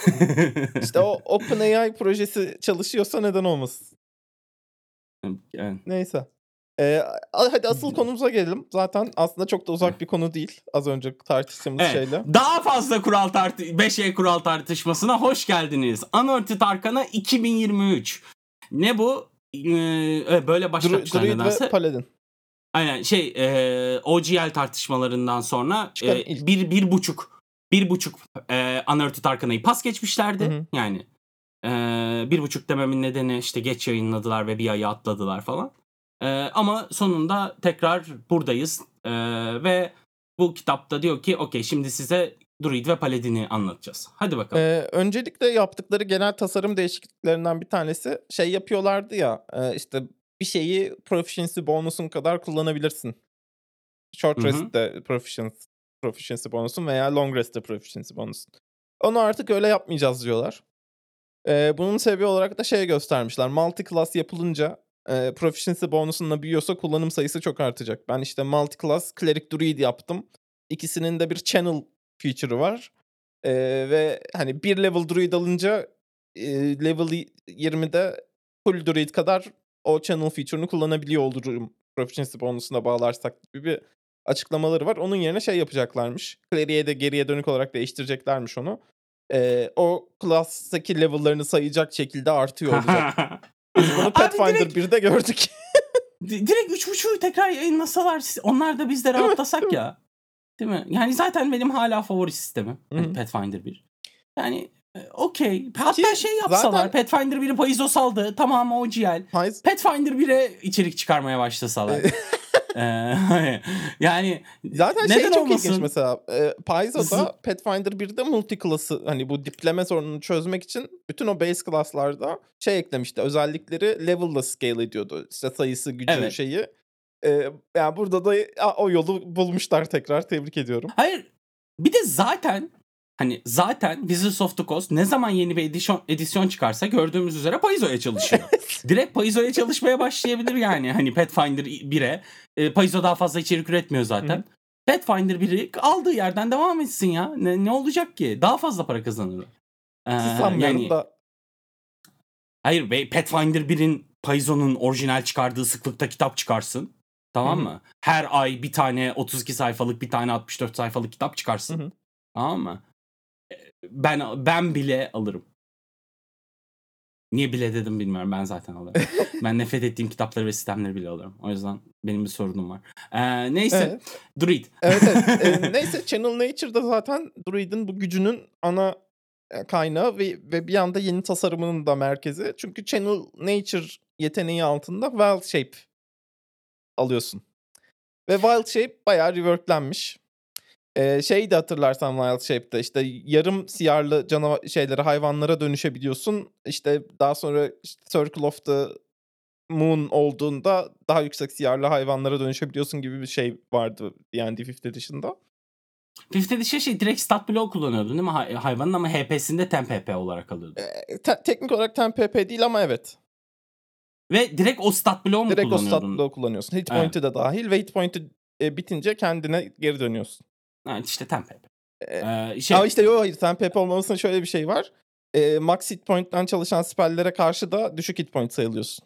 İşte o OpenAI projesi çalışıyorsa neden olmasın? Neyse. Eee, a hadi asıl konumuza gelelim. Zaten aslında çok da uzak bir konu değil. Az önce tartıştığımız Evet, şeyle. daha fazla kural tartı beş E kural tartışmasına hoş geldiniz. Unearthed Arcana iki bin yirmi üç. Ne bu? Eee, evet, böyle Dru başlatmışlar Druid ve nedense. Paladin. Aynen şey, eee, O G L tartışmalarından sonra, Çıkan eee, ilk. bir bir buçuk bir buçuk eee, Unearthed Arcana'yı pas Hı geçmişlerdi. hı. Yani, eee, bir buçuk dememin nedeni işte geç yayınladılar ve bir ayı atladılar falan. Eee, ama sonunda tekrar buradayız, eee, ve bu kitapta diyor ki okay, şimdi size Druid ve Paladin'i anlatacağız. Hadi bakalım. Eee, öncelikle yaptıkları genel tasarım değişikliklerinden bir tanesi şey yapıyorlardı ya, eee, işte bir şeyi proficiency bonusun kadar kullanabilirsin. Hı Short hı. rest'te proficiency proficiency bonusun veya long rest'te proficiency bonusun. Onu artık öyle yapmayacağız diyorlar. Eee, bunun sebebi olarak da şey göstermişler. Multi class yapılınca, eee, proficiency bonus'unla büyüyorsa kullanım sayısı çok artacak. Ben işte multi class cleric druid yaptım. İkisinin de bir channel feature'ı var. Eee, ve hani bir level druid alınca, eee, level y yirmide full druid kadar o channel feature'ını kullanabiliyor olurum proficiency bonus'una bağlarsak gibi bir açıklamaları var. Onun yerine şey yapacaklarmış. Cleric'e de geriye dönük olarak değiştireceklermiş onu. Eee, o class'taki level'larını sayacak şekilde artıyor olacak. Biz bunu Abi Pathfinder direkt birde gördük. di direkt üç buçuğu tekrar yayınlasalar s onlar da biz de Değil mi? Değil rahatlasak mi? ya. Değil mi? Yani zaten benim hâlâ favori sistemim. Hı Hani hı. Pathfinder bir. Yani, eee, okay. Hatta Ki şey yapsalar, zaten Pathfinder biri Paizo saldı, tamamı O G L. Paiz Pathfinder bire içerik çıkarmaya başlasalar. Eee Eee, hani, yani, Zaten şey neden çok ilginç olmasın? mesela, eee, Zı Paizo'da Pathfinder birde multi class'ı hani bu dipleme sorununu çözmek için bütün o base class'larda şey eklemişti, özellikleri level'la scale ediyordu. İşte sayısı, gücü, Evet. şeyi. Eee, ya burada da a o yolu bulmuşlar tekrar. Tebrik ediyorum. Hayır, bir de zaten, hani, zaten Wizards of the Coast ne zaman yeni bir edişon edisyon çıkarsa gördüğümüz üzere Paizo'ya çalışıyor. Direkt Paizo'ya çalışmaya başlayabilir yani. Hani Pathfinder bire. E, Paizo daha fazla içerik üretmiyor zaten. Hı. Pathfinder biri aldığı yerden devam etsin ya. Ne, ne olacak ki? Daha fazla para kazanır. Ee, Sanmıyorum yani da. hayır be, Pathfinder birin Paizo'nun orijinal çıkardığı sıklıkta kitap çıkarsın. Tamam Hı hı. mı? Her ay bir tane otuz iki sayfalık, bir tane altmış dört sayfalık kitap çıkarsın. Hı hı. Tamam mı? Ben ben bile alırım. Niye bile dedim bilmiyorum. Ben zaten alırım. Ben nefret ettiğim kitapları ve sistemleri bile alırım. O yüzden benim bir sorunum var. Ee, neyse. Evet. Druid. Evet evet. Ee, neyse Channel Nature'da zaten Druid'in bu gücünün ana e, kaynağı ve, ve bir anda yeni tasarımının da merkezi. Çünkü Channel Nature yeteneği altında Wild Shape alıyorsun. Ve Wild Shape bayağı reworklenmiş. Ee, şey de hatırlarsan Wild Shape'de işte yarım siyarlı canavar şeylere, hayvanlara dönüşebiliyorsun. İşte daha sonra işte Circle of the Moon olduğunda daha yüksek siyarlı hayvanlara dönüşebiliyorsun gibi bir şey vardı D and D fifth Edition'da. fifth Edition şey direkt stat block kullanıyordun değil mi hay- hayvanın ama H P'sinde ten P P olarak alıyordun. Ee, te- teknik olarak ten P P değil ama evet. Ve direkt o stat block mu Direkt o stat kullanıyordun? bloğu kullanıyorsun. Hit Evet. point'i de dahil ve hit point'i e, bitince kendine geri dönüyorsun. Evet işte ten P P. Ee, Ee, şey, Ama işte yok hayır, ten P P olmamasının şöyle bir şey var. Ee, max hit point'ten çalışan spell'lere karşı da düşük hit point sayılıyorsun.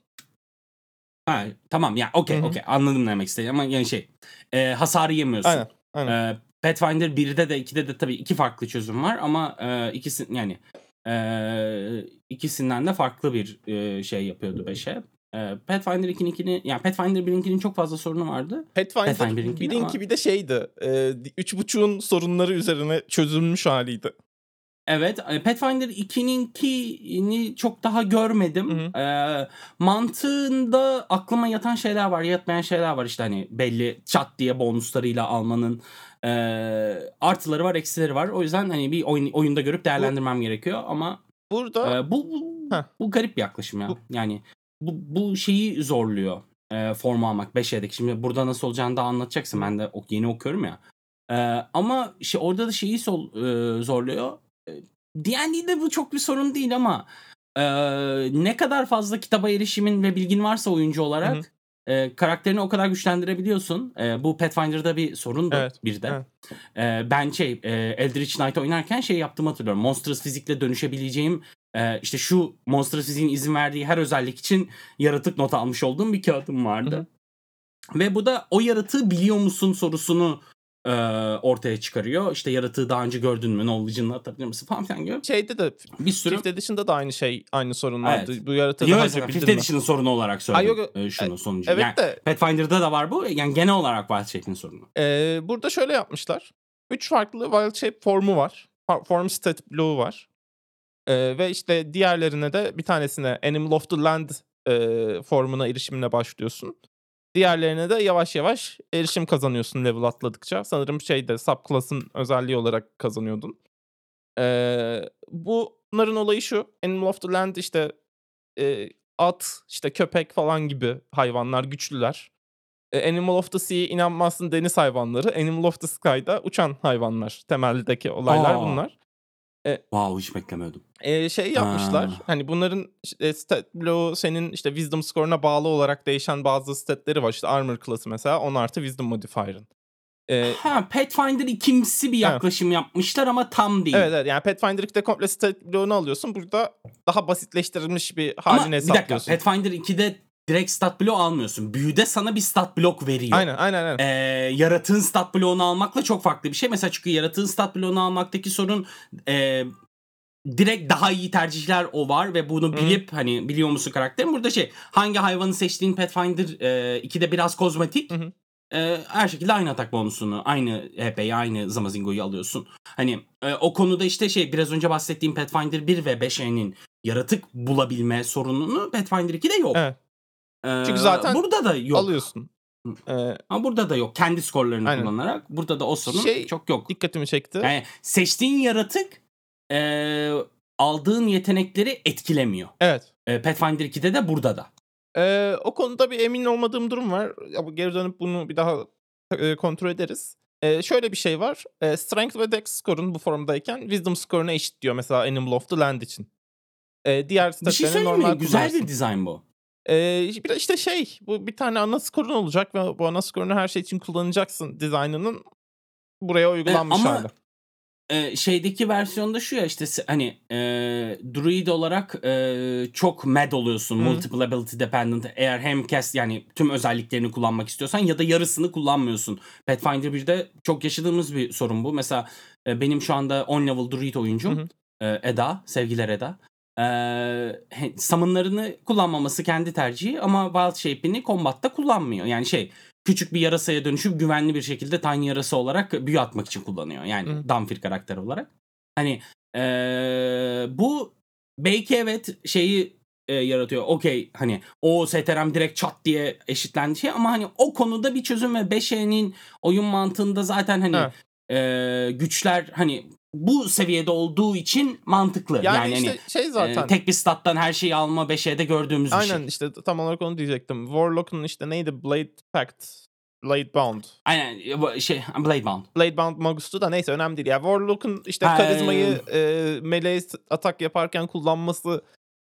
ha, tamam ya okey Hı hı. okey anladım ne demek istediğim ama yani şey e, hasarı yemiyorsun. Aynen. Aynen. Ee, Pathfinder birde de ikide de tabii iki farklı çözüm var ama e, ikisi yani e, ikisinden de farklı bir e, şey yapıyordu beşe. E, Pathfinder ikinin yani Pathfinder birinkinin çok fazla sorunu vardı. Pathfinder Pathfinder birinkinin birinki ama bir de şeydi. E, üç buçuğun sorunları üzerine çözülmüş haliydi. evet, e, Pathfinder ikininkini çok daha Hı görmedim. hı. Ee, mantığında aklıma yatan şeyler var, yatmayan şeyler var. İşte hani belli çat diye bonuslarıyla almanın e, artıları var, eksileri var. O yüzden hani bir oyun, oyunda görüp değerlendirmem gerekiyor ama Burada e, bu, bu heh, bu garip bir yaklaşım ya. bu, Yani bu bu şeyi zorluyor. E, form almak beş E'deki. Şimdi burada nasıl olacağını daha anlatacaksın. Hı. Ben de o- yeni okuyorum ya. E, ama şey, orada da şeyi sol, e, zorluyor. E, D and D'de bu çok bir sorun değil ama e, ne kadar fazla kitaba erişimin ve bilgin varsa oyuncu hı hı. olarak e, karakterini o kadar güçlendirebiliyorsun. E, bu Pathfinder'da bir sorundu Evet. bir de. Evet. E, ben şey e, Eldritch Knight oynarken şey yaptığımı hatırlıyorum. Monstrous fizikle dönüşebileceğim e, işte şu Monstrous fiziğin izin verdiği her özellik için yaratık not almış olduğum bir kağıdım Hı vardı. hı. Ve bu da o yaratığı biliyor musun sorusunu e, ortaya çıkarıyor. İşte yaratığı daha önce gördün mü? Knowledge'ını atabilir misin falan filan gibi. Şeyde de Bir sürü. fifth Edition'da da aynı şey, aynı sorun vardı. Evet. Bu yaratığı Yok daha özür dilerim. çok fifth bildin mi? Edition'ın sorunu olarak Ha söyledim. yok. E, e, şunun sonucu. Evet Yani de Pathfinder'da da var bu. Yani genel olarak Wild Shape'in sorunu. e, burada şöyle yapmışlar. Üç farklı Wild Shape formu var. Fa- Form stat bloğu var. E, ve işte diğerlerine de bir tanesine Animal of the Land e, formuna erişimine başlıyorsun. Diğerlerine de yavaş yavaş erişim kazanıyorsun level atladıkça. Sanırım şeyde subclass'ın özelliği olarak kazanıyordun. Ee, bunların olayı şu. Animal of the Land işte e, at, işte köpek falan gibi hayvanlar güçlüler. E, Animal of the Sea inanmazsın deniz hayvanları. Animal of the Sky'da uçan hayvanlar. Temeldeki olaylar Aa. bunlar. E, Wow hiç beklemiyordum. e, şey yapmışlar. Aa. Hani bunların işte stat bloğu senin işte wisdom score'una bağlı olarak değişen bazı statleri var. İşte armor class'ı mesela on artı wisdom modifier'ın. E, Ha Pathfinder ikimsi bir evet. yaklaşım yapmışlar ama tam değil. Evet evet yani Pathfinder ikide komple stat bloğunu alıyorsun. Burada daha basitleştirilmiş bir Ama halini bir dakika hesaplıyorsun. Pathfinder ikide direkt stat bloğu almıyorsun. Büyüde sana bir stat blok veriyor. Aynen aynen aynen. Ee, yaratığın stat bloğunu almakla çok farklı bir şey. Mesela çünkü yaratığın stat bloğunu almaktaki sorun e, direkt daha iyi tercihler o var ve bunu Hı-hı. bilip hani biliyor musun karakterin burada şey hangi hayvanı seçtiğin Pathfinder e, ikide biraz kozmetik. Hı-hı. E, her şekilde aynı atak bonusunu, aynı H P'yi, aynı Zamazingo'yu alıyorsun. Hani e, o konuda işte şey biraz önce bahsettiğim Pathfinder bir ve beş E'nin yaratık bulabilme sorununu Pathfinder ikide yok. Evet. E, Çünkü zaten burada da yok. alıyorsun. Ee, Ama burada da yok. Kendi skorlarını aynen. kullanarak. Burada da o sorun Şey çok yok. dikkatimi çekti. Yani seçtiğin yaratık e, aldığın yetenekleri etkilemiyor. Evet. E, Pathfinder ikide de burada da. Ee, o konuda bir emin olmadığım durum var. Ama geri dönüp bunu bir daha e, kontrol ederiz. Ee, şöyle bir şey var. Ee, Strength ve Dex skorun bu formdayken Wisdom skoruna eşit diyor mesela Animal of the Land için. Ee, diğer Bir şey statlerini söyleyeyim normal mi? Güzel kullanırsın. bir dizayn bu. Eee, bir de işte şey, bu bir tane ana skorun olacak ve bu ana skorunu her şey için kullanacaksın dizaynının buraya Eee, uygulanmış hâli. ama, eee, şeydeki versiyonda şu ya, işte, s hani, eee, Druid olarak, eee, çok mad oluyorsun Hı hı. multiple ability dependent eğer hem cast yani tüm özelliklerini kullanmak istiyorsan ya da yarısını kullanmıyorsun. Pathfinder birde çok yaşadığımız bir sorun bu. Mesela, eee, benim şu anda on level Druid Hı oyuncum, hı. eee, Eda, sevgiler Eda. Eee, he summon'larını kullanmaması kendi tercihi ama Wild Shape'ini combat'ta kullanmıyor. Yani şey, küçük bir yarasaya dönüşüp güvenli bir şekilde tiny yarasa olarak büyü atmak için kullanıyor. Hı Yani hı. Dunfir karakteri olarak. Hani, eee, bu belki evet şeyi, eee, yaratıyor. Okay, hani o S T R M direkt çat diye eşitlendi şey ama hani o konuda bir çözüm ve beş E'nin oyun mantığında zaten hani, Evet. eee, güçler hani bu seviyede olduğu için mantıklı. Yani, Yani hani, işte şey eee, zaten tek bir stat'tan her şeyi alma beş E'de gördüğümüz bir Aynen, şey. işte t tam olarak onu diyecektim. Warlock'un işte neydi? Blade Pact, Blade Bound. Aynen, eee, bu şey Bladebound. Blade Bound Magus'tu da neyse önemli değil. Ya Warlock'un işte Ha, emm karizmayı, eee, melee s atak yaparken kullanması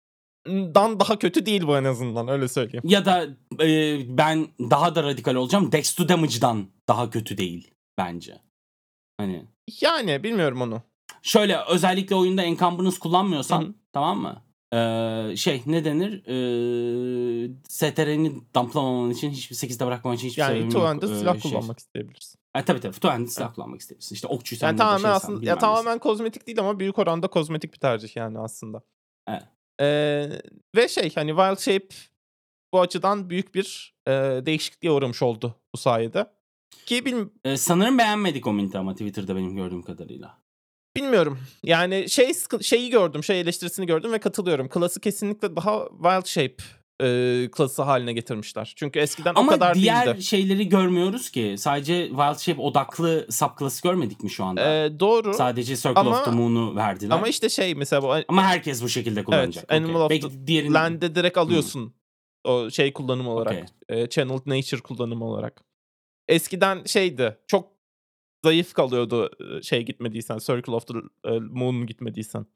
ın dan daha kötü değil bu en azından, öyle söyleyeyim. Ya da, eee, ben daha da radikal olacağım. Dex to damage'dan daha kötü değil bence. Hani Yani, bilmiyorum onu. Şöyle, özellikle oyunda Encumbrance Hı kullanmıyorsan, hı. tamam mı? Eee, şey, ne denir? Eee, S T R'ni dumplamaman için hiçbir sekizde bırakmaman için hiçbir Yani, sebebin yok. two-handed Eee, silah şey kullanmak isteyebilirsin. Ha, tabii tabii. Two-handed Evet. silah kullanmak isteyebilirsin. İşte Yani, okçuysan ya da tamamen şeysen, aslında ya bilmem nesin. tamamen kozmetik değil ama büyük oranda kozmetik bir tercih yani aslında. Evet. Eee, ve şey, hani, Wild Shape bu açıdan büyük bir, eee, değişikliğe uğramış oldu bu sayede. Ki bilm Eee, sanırım beğenmedi community ama Twitter'da benim gördüğüm kadarıyla. Bilmiyorum. Yani, şey sıkı şeyi gördüm, şey eleştirisini gördüm ve katılıyorum. Class'ı kesinlikle daha Wild Shape, eee, class'ı hâline getirmişler. Çünkü eskiden o Ama kadar diğer değildi. şeyleri görmüyoruz ki. Sadece Wild Shape odaklı subclass'ı görmedik mi şu anda? Eee, doğru Sadece Circle of the ama Moon'u ama verdiler. işte şey mesela bu a e Ama herkes bu şekilde Evet, kullanacak. Animal Okay. of the Belki diğerin Land'de direkt Hımm. alıyorsun o şey kullanımı olarak, Okay. eee, Channeled Nature kullanımı olarak. Eskiden şeydi, çok zayıf kalıyordu, ııı, şey gitmediysen, Circle of the, eee, Moon gitmediysen.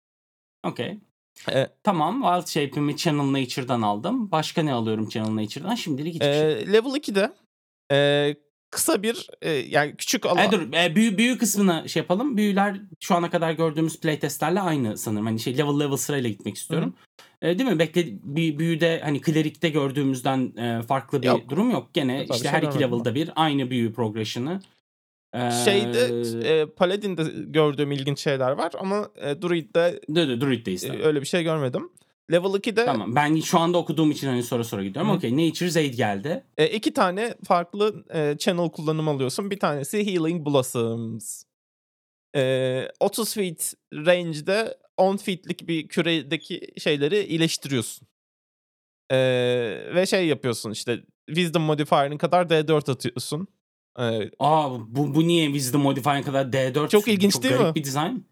Okay. Eee Tamam, Wild Shape'imi Channel Nature'dan aldım. Başka ne alıyorum Channel Nature'dan? Şimdilik hiçbir şey. Eee, level ikide, eee, kısa bir, eee, yani küçük Eee, ala dur, eee, büyü büyü kısmını şey yapalım. Büyüler şu ana kadar gördüğümüz playtest'lerle aynı sanırım. Hani şey level level sırayla gitmek Hı hı. istiyorum. Eee, değil mi? Bekle bir büyüde hani Cleric'te gördüğümüzden, eee, farklı bir Yok. durum yok. Gene Özel bir işte şey her iki görmedim ben. level'da bir aynı büyü progression'ı. Şeyde, Eee eee, Paladin'de gördüğüm ilginç şeyler var ama, eee, Druid'de, Dı dı Druid'deyiz eee, tabii. öyle bir şey görmedim. Level ikide Tamam. Ben şu anda okuduğum için hani sora sora Hı gidiyorum. hı. Okay, Nature Zaid geldi. Eee, iki tane farklı, eee, channel kullanımı alıyorsun. Bir tanesi Healing Blossoms. Eee, otuz feet range'de on feet'lik bir küredeki şeyleri iyileştiriyorsun. Eee, ve şey yapıyorsun işte Wisdom modifier'ın kadar D dört atıyorsun. Eee A! Bu bu niye Wisdom modifier'ın kadar D dört? Çok ilginç Çok değil mi? garip bir dizayn.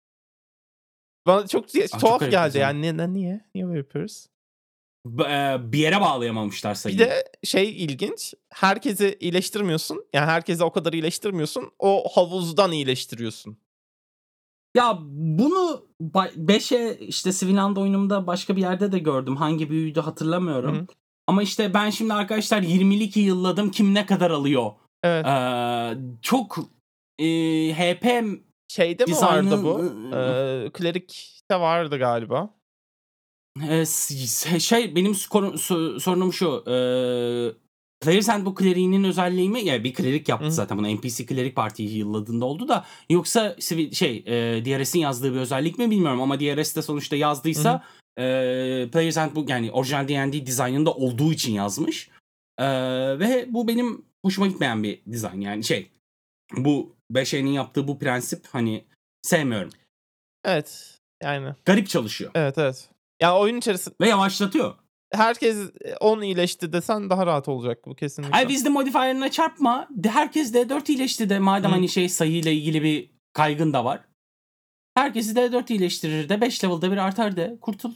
Bana çok t A, çok tuhaf garip bir geldi dizayn. yani ne ne niye? Niye böyle yapıyoruz? B eee, bir yere bağlayamamışlar Bir sayıyı. de şey ilginç, herkesi iyileştirmiyorsun. Yani herkese o kadar iyileştirmiyorsun. O havuzdan iyileştiriyorsun. Ya bunu ba beş E işte Svinland oyunumda başka bir yerde de gördüm. Hangi büyüydü Hı hatırlamıyorum. hı. Ama işte ben şimdi arkadaşlar yirmilik yılladım. Kim ne kadar alıyor? Evet. Eee, çok, eee, H P Şeyde mi dizaynı vardı bu? ı Eee, Cleric'te vardı galiba. Eee, s s şey benim skoru so sorunum şu. Eee, Player's Handbook Cleric'inin özelliği mi? Ya bir klerik Hı yaptı hı. zaten bunu. N P C klerik partiyi heal'ladığında oldu da yoksa svi şey, eee, D R S'in yazdığı bir özellik mi bilmiyorum ama D R S de sonuçta Hı hı. yazdıysa, eee, Player's Handbook yani orijinal D and D dizaynında olduğu için yazmış. Eee, ve bu benim hoşuma gitmeyen bir dizayn. Yani şey, bu beş E'nin yaptığı bu prensip hani sevmiyorum. Evet, yani. Garip çalışıyor. Evet, evet. Ya oyun içerisi Ve yavaşlatıyor. herkes, eee, on iyileşti desen daha rahat olacak bu Ay kesinlikle. Wisdom modifier'ına çarpma. De herkes D dört iyileşti de madem Hı. hani şey sayıyla ilgili bir kaygın da var. Herkesi D dört iyileştirir de beş level'da bir artar de kurtul.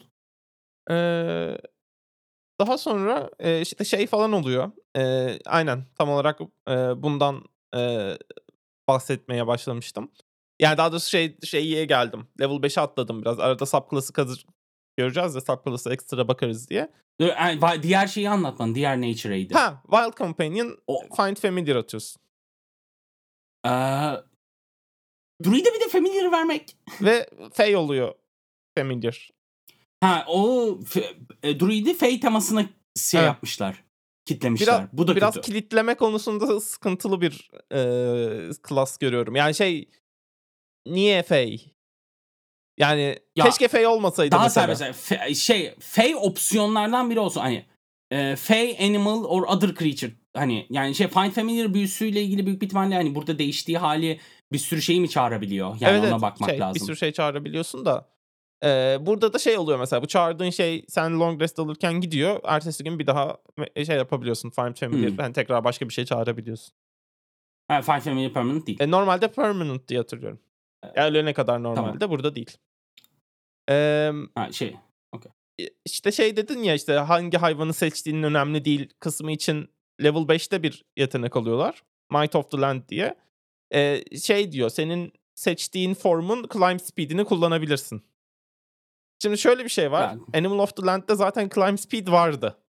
Eee, daha sonra, eee, işte şey falan oluyor. Eee, aynen tam olarak, eee, bundan, eee, bahsetmeye başlamıştım. Yani daha doğrusu şey şeye geldim. Level beşe atladım biraz. Arada subclass'ı kazır göreceğiz de subclass'a ekstra bakarız diye. Dur, ay, va- diğer şeyi anlatman. Diğer Nature'ydi. Ha, Wild Companion O, Find Familiar atıyorsun. Eee Druid'e bir de Familiar vermek. Ve Fey oluyor Familiar. Ha o fe, e, Druid'i Fey temasına şey Evet. yapmışlar. Kitlemişler. Biraz, Bu da biraz kötü. kilitleme konusunda sıkıntılı bir e, class görüyorum. Yani şey, niye Fey? Yani Ya, keşke Fey olmasaydı Daha mesela. serbest. Fe, şey Fey opsiyonlardan biri olsun. Hani e, Fey, Animal or Other Creature. Hani yani şey Find Familiar büyüsüyle ilgili büyük bir ihtimalle hani burada değiştiği hali bir sürü şeyi mi çağırabiliyor? Yani Evet ona evet, bakmak şey, bir lazım. sürü şey çağırabiliyorsun da. e, burada da şey oluyor mesela, bu çağırdığın şey sen long rest alırken gidiyor. Ertesi gün bir daha şey yapabiliyorsun. Find Familiar. Hmm. Yani tekrar başka bir şey çağırabiliyorsun. Ha, Find Familiar permanent değil. E, normalde permanent diye hatırlıyorum. Yani ölene kadar normalde, Tamam. burada değil. Eee Ha şey. Okay. İşte şey dedin ya, işte hangi hayvanı seçtiğinin önemli değil kısmı için level beşte bir yetenek alıyorlar. Might of the Land diye. Eee, şey diyor, senin seçtiğin formun climb speed'ini kullanabilirsin. Şimdi şöyle bir şey var. Ben... Animal of the Land'de zaten climb speed vardı.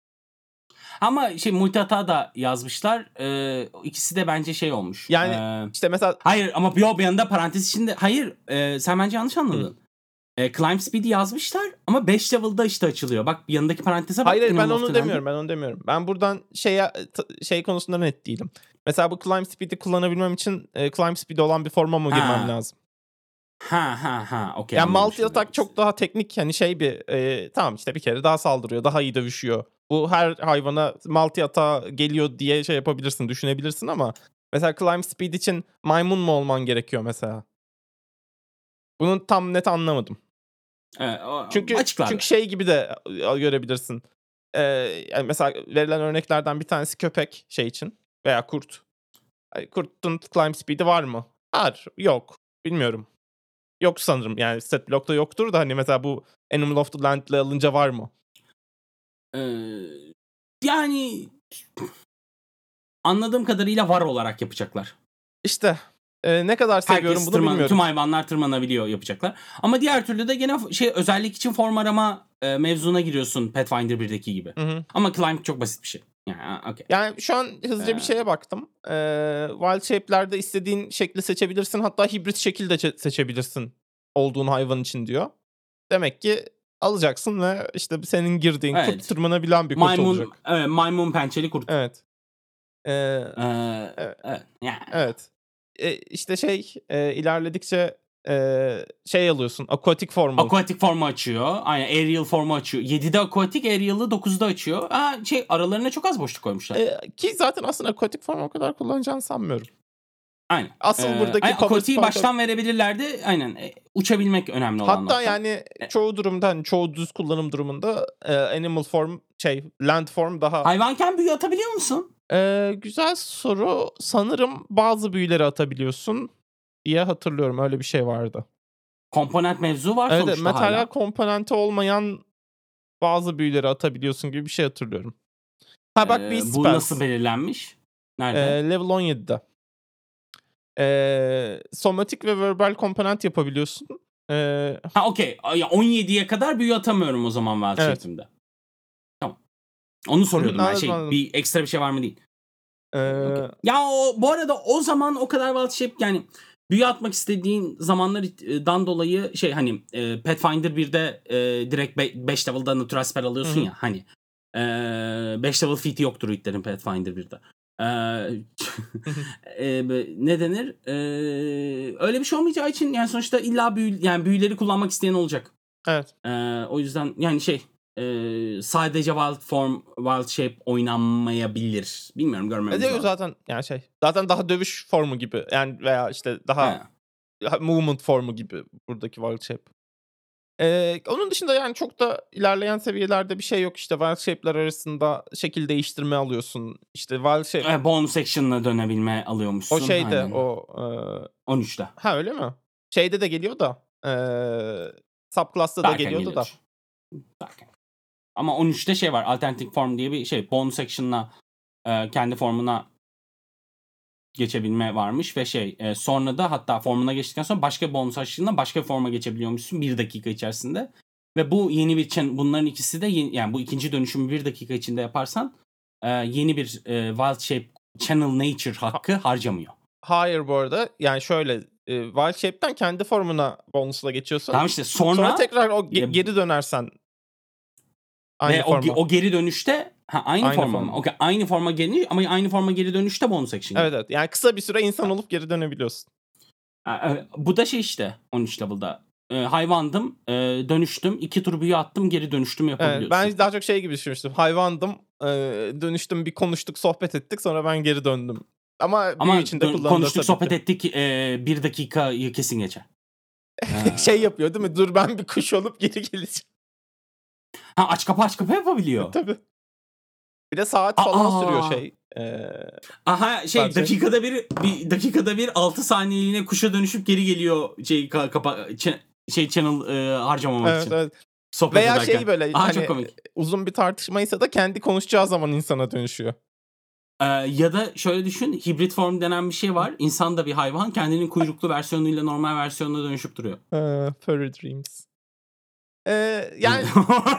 Ama şey multihata da yazmışlar. Ee, ikisi de bence şey olmuş. Yani Ee, işte mesela... Hayır ama bir yanında parantez içinde. Hayır e, sen bence yanlış anladın. E, climb speed'i yazmışlar ama beş level'da işte açılıyor. Bak yanındaki paranteze bak. Hayır hayır, ben Animal of onu the demiyorum, Land'de. ben onu demiyorum. Ben buradan şeye, t- şey konusunda net değilim. Mesela bu climb speed'i kullanabilmem için e, climb speed'i olan bir forma mı girmem Ha. lazım? Ha ha ha. Okey, Yani anladım multi şimdi. atak çok daha teknik, hani şey bir e, tamam işte bir kere daha saldırıyor, daha iyi dövüşüyor. Bu her hayvana multi ata geliyor diye şey yapabilirsin, düşünebilirsin ama mesela climb speed için maymun mu olman gerekiyor mesela? Bunu tam net anlamadım. Evet, o, Çünkü açıklar çünkü be. şey gibi de e, görebilirsin. Ee, yani mesela verilen örneklerden bir tanesi köpek şey için veya kurt. Ay, kurtun climb speed'i var mı? Var. Yok. Bilmiyorum. Yok sanırım. Yani stat block'ta yoktur da hani mesela bu Animal of the Land'le alınca var mı? Ee, yani anladığım kadarıyla var olarak yapacaklar. İşte e, ne kadar seviyorum Herkes bunu tırman, bilmiyorum. tüm hayvanlar tırmanabiliyor yapacaklar. Ama diğer türlü de gene şey özellik için form arama e, mevzuna giriyorsun Pathfinder birdeki gibi. Hı hı. Ama climb çok basit bir şey. Yani okay. Yani şu an hızlıca Ee, bir şeye baktım. Ee, wild shape'lerde istediğin şekli seçebilirsin. Hatta hibrit şekil de çe- seçebilirsin olduğun hayvan için diyor. Demek ki alacaksın ve işte senin girdiğin kurt evet. tırmanabilen bir kurt Maymun, olacak. evet, maymun pençeli kurt. Evet. Ee, Ee, evet. evet. Yani. Evet. E, işte şey e, ilerledikçe e, şey alıyorsun. Aquatic form al. Aquatic formu açıyor. Aynen aerial formu açıyor. yedide aquatic, aerial'ı dokuzda açıyor. Aa, şey aralarına çok az boşluk koymuşlar. E, ki zaten aslında aquatic form o kadar kullanacağını sanmıyorum. Aynen. Asıl Ee, buradaki aynen, power aquatic'i spike'ı... baştan verebilirlerdi. Aynen. E, uçabilmek önemli olan Hatta nokta. yani E, çoğu durumda, hani çoğu düz kullanım durumunda e, animal form şey land form daha... hayvanken büyü atabiliyor musun? E, güzel soru. Sanırım bazı büyüleri atabiliyorsun diye hatırlıyorum. Öyle bir şey vardı. Komponent mevzu var Evet, sonuçta materyal hala. komponenti olmayan bazı büyüleri atabiliyorsun gibi bir şey hatırlıyorum. Ha bak, Ee, Beast bu nasıl Spells. belirlenmiş? E, Nerede? level on yedide. E, somatik ve verbal komponent yapabiliyorsun. E, Ha okey. on yediye kadar büyü atamıyorum o zaman wild evet. shape'imde. Tamam. Onu Hı hı, soruyordum ben. anladım Şey, anladım. bir ekstra bir şey var mı değil. E, Okay. Ya o bu arada o zaman o kadar wild shape yani büyü atmak istediğin zamanlardan dolayı şey hani e, Pathfinder birde e, direkt beş level'da natural spell hı alıyorsun hı. ya hani beş level feat'i yoktur druidlerin Pathfinder birde. Ee, Hı hı. e, ne denir? Ee, öyle bir şey olmayacağı için yani sonuçta illa büyü, yani büyüleri kullanmak isteyen olacak. Evet. Ee, o yüzden yani şey e, sadece wild form, wild shape oynanmayabilir. Bilmiyorum, E görmemiz diyor lazım. zaten yani şey. Zaten daha dövüş formu gibi. Yani veya işte daha Ha. movement formu gibi buradaki wild shape. Ee, onun dışında yani çok da ilerleyen seviyelerde bir şey yok. İşte wild shape'ler arasında şekil değiştirme alıyorsun. İşte wild shape. E, bonus action'la dönebilme alıyormuşsun. O şeyde Aynen. o e, on üçte. ha öyle mi? Şeyde de geliyor da e, subclass'ta da Derken geliyordu da. geliyordur. Derken. Ama on üçte şey var. Alternative form diye bir şey. Bonus action'la e, kendi formuna geçebilme varmış ve şey e, sonra da hatta formuna geçtikten sonra başka bonus action'la başka bir forma geçebiliyormuşsun bir dakika içerisinde. Ve bu yeni bir chan- bunların ikisi de yeni, yani bu ikinci dönüşümü bir dakika içinde yaparsan e, yeni bir e, Wild Shape Channel Nature hakkı harcamıyor. Hayır bu arada. Yani şöyle e, Wild Shape'den kendi formuna bonusla geçiyorsun. Tamam işte sonra, Sonra tekrar o ge- e, geri dönersen aynı ve o, forma. ge- o geri dönüşte ha, aynı, Aynı forma mı? forma. Okey, aynı forma geri ama aynı forma geri dönüşte bonus action Evet geliyor. evet. Yani kısa bir süre insan olup geri dönebiliyorsun. Ha, e, Bu da şey işte on üç level'da. E, hayvandım, e, dönüştüm, iki tur büyü attım, geri dönüştüm Evet, yapabiliyorsun. ben daha çok şey gibi düşünmüştüm. Hayvandım, e, dönüştüm, bir konuştuk, sohbet ettik, sonra ben geri döndüm. Ama büyü Ama içinde dön- kullanılır konuştuk, tabii sohbet ki. ettik, e, bir dakikayı kesin geçer. Şey yapıyor değil mi? Dur ben bir kuş olup geri geleceğim. Ha, aç kapı aç kapı yapabiliyor. Tabii. Bir de saat falan Aa! sürüyor şey. E, Aha şey Bence. dakikada bir bir dakikada bir altı saniyeliğine kuşa dönüşüp geri geliyor şey ka- kapa ç- şey channel e, harcamamak Evet için. evet. Sohbet Veya ederken. şey böyle Aha hani çok komik. uzun bir tartışmaysa da kendi konuşacağı zaman insana dönüşüyor. Ee, ya da şöyle düşün, hibrit form denen bir şey var. İnsan da bir hayvan, kendinin kuyruklu versiyonuyla normal versiyonuna dönüşüp duruyor. E, Furry Dreams. E, yani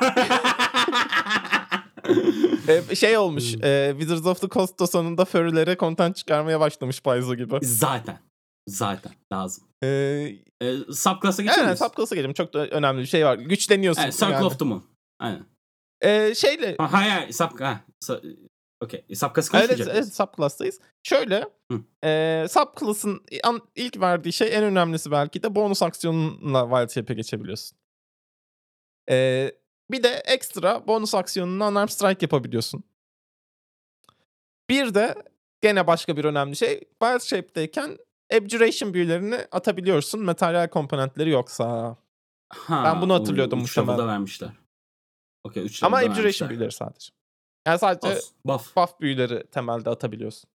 e, şey olmuş. E, Wizards of the Coast da sonunda furry'lere content çıkarmaya başlamış Paizo gibi. Zaten. Zaten lazım. E, Ee, subclass'a geçiyor Yani muyuz? subclass'a geçelim. Çok da önemli bir şey var. Güçleniyorsun Evet, Circle yani. of the Moon. Aynen. Ee, şeyle... Ha, hayır hayır. Sub, ha, su, Okey. Subclass'ı Evet, konuşmayacak evet mıyız? subclass'tayız. Şöyle... E, subclass'ın an- ilk verdiği şey, en önemlisi belki de, bonus aksiyonunla Wild Shape'e geçebiliyorsun. E, bir de ekstra bonus aksiyonunla Unarmed Strike yapabiliyorsun. Bir de gene başka bir önemli şey, Wild Shape'deyken Abjuration büyülerini atabiliyorsun, materyal komponentleri yoksa. Ha, Ben bunu hatırlıyordum üç level'da muhtemelen. vermişler. Okey, üç Ama level'da Abjuration vermişler. büyüleri sadece. Yani sadece Olsun. Buff. buff büyüleri temelde atabiliyorsun.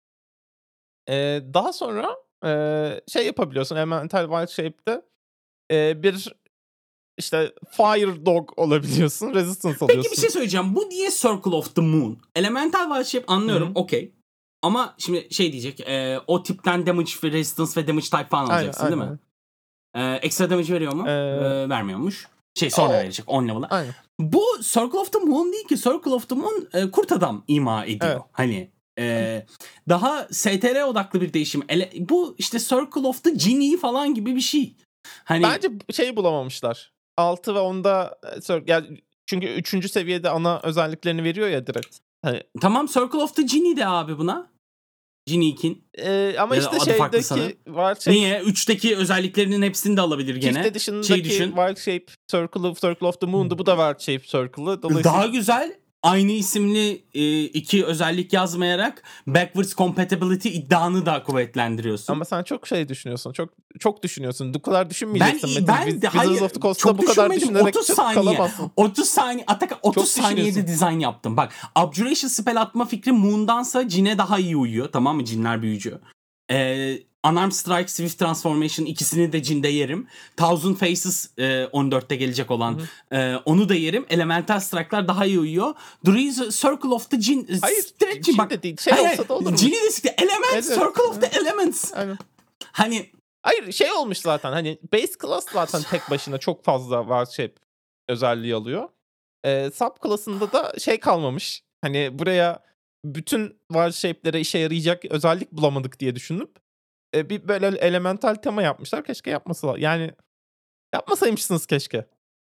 Ee, daha sonra e, şey yapabiliyorsun Elemental Wild Shape'de. E, bir işte Fire Dog olabiliyorsun. Resistance alıyorsun. Peki bir şey söyleyeceğim. Bu niye Circle of the Moon? Elemental Wild Shape anlıyorum. Okey. Ama şimdi şey diyecek. E, o tipten damage ve resistance ve damage type falan alacaksın Aynen, değil aynen. mi? E, ekstra damage veriyor mu? Ee, E, vermiyormuş. Şey sonra o, verecek on level'a. aynen. Bu Circle of the Moon değil ki. Circle of the Moon e, kurt adam ima ediyor. Evet. Hani e, daha S T R odaklı bir değişim. Ele, bu işte Circle of the Genie falan gibi bir şey. Hani Bence şey bulamamışlar. altı ve onda yani çünkü üçüncü seviyede ana özelliklerini veriyor ya direkt. Hani, tamam Circle of the Genie de abi buna. Genie'kin. e, ama Ya işte adı farklı şeydeki sanırım. Wild Shape, Niye? üçteki özelliklerinin hepsini de alabilir gene. Fifth Edition'daki Şey düşün. Wild Shape Circle of, Circle of the Moon'du. Bu da Wild Shape Circle'ı. Dolayısıyla Daha güzel. Aynı isimli e, iki özellik yazmayarak backwards compatibility iddianı da kuvvetlendiriyorsun. ama sen çok şey düşünüyorsun. Çok çok düşünüyorsun. Bu kadar Ben düşünmeyeceksin. Metin. ben Biz, de Wizards hayır of the Coast'ta çok bu kadar düşünmedim. düşünerek otuz saniye. kalamazsın. otuz saniye Ataka otuz Çok saniyede düşünüyorsun. dizayn yaptım. Bak, Abjuration spell atma fikri Moon'dansa Jin'e daha iyi uyuyor. Tamam mı? Jin'ler büyücü. Ee, Unarmed Strike, Swift Transformation ikisini de Jin'de yerim. Thousand Faces e, on dörtte gelecek olan e, onu da yerim. Elemental Strike'lar daha iyi uyuyor. Dries Circle of the Jin. Hayır. Direkt Jin bak, de değil. Şey hayır, olsa da olur mu? Jin'i de siktir. Elements. Evet, Circle of the evet. Elements. Aynen. Hani Hayır şey olmuş zaten. Hani base class zaten tek başına çok fazla Wild Shape özelliği alıyor. Ee, sub class'ında da şey kalmamış. Hani buraya bütün Wild Shape'lere işe yarayacak özellik bulamadık diye düşünüp e, bir böyle elemental tema yapmışlar. Keşke yapmasalar. Yani yapmasaymışsınız keşke.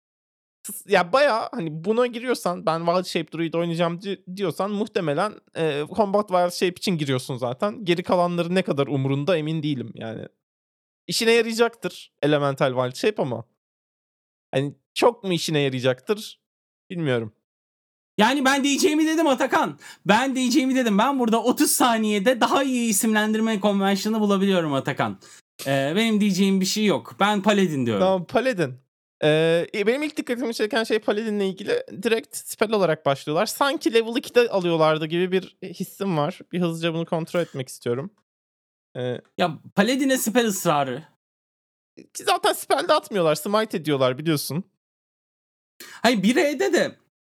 Ya bayağı hani buna giriyorsan, ben Wild Shape Druid oynayacağım di- diyorsan muhtemelen e, Combat Wild Shape için giriyorsun zaten. Geri kalanları ne kadar umurunda emin değilim yani. İşine yarayacaktır Elemental Wild Shape ama hani çok mu işine yarayacaktır bilmiyorum. Yani ben diyeceğimi dedim Atakan. Ben diyeceğimi dedim. Ben burada otuz saniyede daha iyi isimlendirme konvansiyonu bulabiliyorum Atakan. Ee, benim diyeceğim bir şey yok. Ben Paladin diyorum. Tamam, Paladin. Ee, benim ilk dikkatimi çeken şey Paladin'le ilgili direkt spell olarak başlıyorlar. Sanki level ikide alıyorlardı gibi bir hissim var. Bir hızlıca bunu kontrol etmek istiyorum. Ee, Ya Paladin'e spell ısrarı. ki zaten spell'de atmıyorlar. Smite ediyorlar biliyorsun. Hayır bir E'de de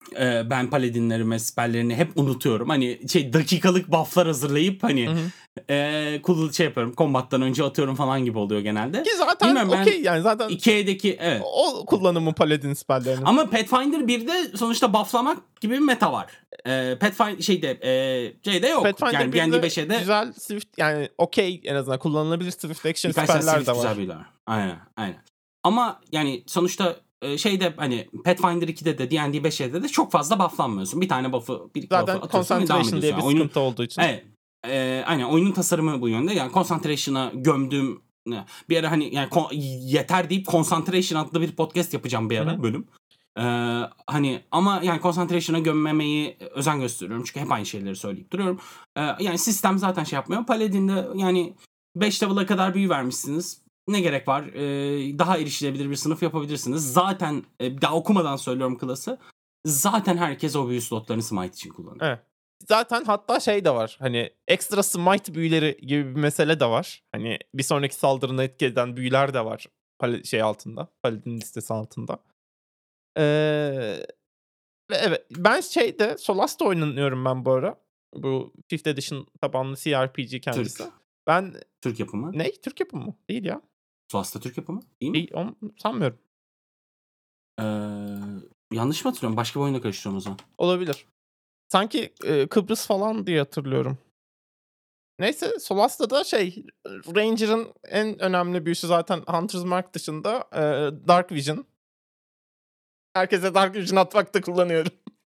Eee, ben paladinlerime spell'lerini hep unutuyorum. Hani şey dakikalık buff'lar hazırlayıp hani Hı hı. eee kullan şey yapıyorum. Kombattan önce atıyorum falan gibi oluyor genelde. Ki zaten Bilmiyorum ben okey yani zaten iki E'deki evet. o kullanımı Paladin spell'lerinin. Ama Pathfinder birde sonuçta buff'lamak gibi bir meta var. Eee Pathfinder şeyde eee şeyde yok. Pathfinder Yani D and D birde beşe de güzel Swift yani okey en azından kullanılabilir Swift action birkaç tane spell'ler Swift de güzel var. büyüler var. Aynen, aynen. Ama yani sonuçta eee, şeyde hani Pathfinder ikide de D and D beşe de çok fazla buff'lanmıyorsun. Bir tane buff'ı, bir iki buff'ı Zaten atıyorsun ve devam concentration ediyorsun. diye bir Yani oyunun sıkıntı olduğu için. evet. Eee, aynen oyunun tasarımı bu yönde. Yani concentration'a gömdüğüm ne- bir ara hani yani ko- yeter deyip Concentration adlı bir podcast yapacağım bir Hı ara hı. bölüm. Eee, hani ama yani Concentration'a gömmemeyi özen gösteriyorum. Çünkü hep aynı şeyleri söyleyip duruyorum. Eee, yani sistem zaten şey yapmıyor. Paladin'de yani beş level'a kadar büyü vermişsiniz. Ne gerek var? Eee, daha erişilebilir bir sınıf yapabilirsiniz. Zaten e, daha okumadan söylüyorum klası. Zaten herkes o büyü slotlarını Smite için kullanıyor. Evet. Zaten hatta şey de var. Hani ekstra smite büyüleri gibi bir mesele de var. Hani bir sonraki saldırını etki eden büyüler de var. Pal- şey altında. Paladin listesi altında. Ee, ve evet ben şeyde Solasta oynanıyorum ben bu ara. Bu fifth Edition tabanlı C R P G kendisi. Türk. Ben Türk yapımı. ne? Türk yapımı mı? Değil ya. Solasta Türk yapımı değil mi? Değil, onu sanmıyorum. Ee, yanlış mı hatırlıyorum? Başka bir oyuna karıştırıyorum o zaman. Olabilir. Sanki e, Kıbrıs falan diye hatırlıyorum. Neyse Solasta'da şey Ranger'ın en önemli büyüsü zaten Hunter's Mark dışında e, Dark Vision. Herkese Dark Vision atmakta kullanıyorum.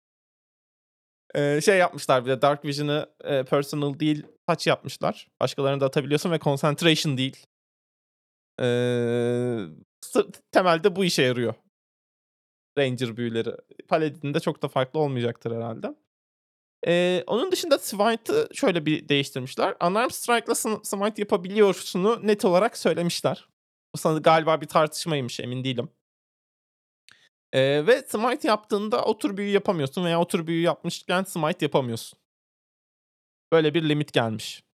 e, şey yapmışlar bir de Dark Vision'ı e, personal değil touch yapmışlar. Başkalarını da atabiliyorsun ve concentration değil. E, sı- temelde bu işe yarıyor. Ranger büyüleri. Paladin'de çok da farklı olmayacaktır herhalde. Ee, onun dışında Smite'ı şöyle bir değiştirmişler. Unarmed Strike'la sm- Smite yapabiliyorsunu net olarak söylemişler. Bu sana galiba bir tartışmaymış, emin değilim. Ee, ve Smite yaptığında o tür büyü yapamıyorsun veya o tür büyü yapmışken Smite yapamıyorsun. Böyle bir limit gelmiş.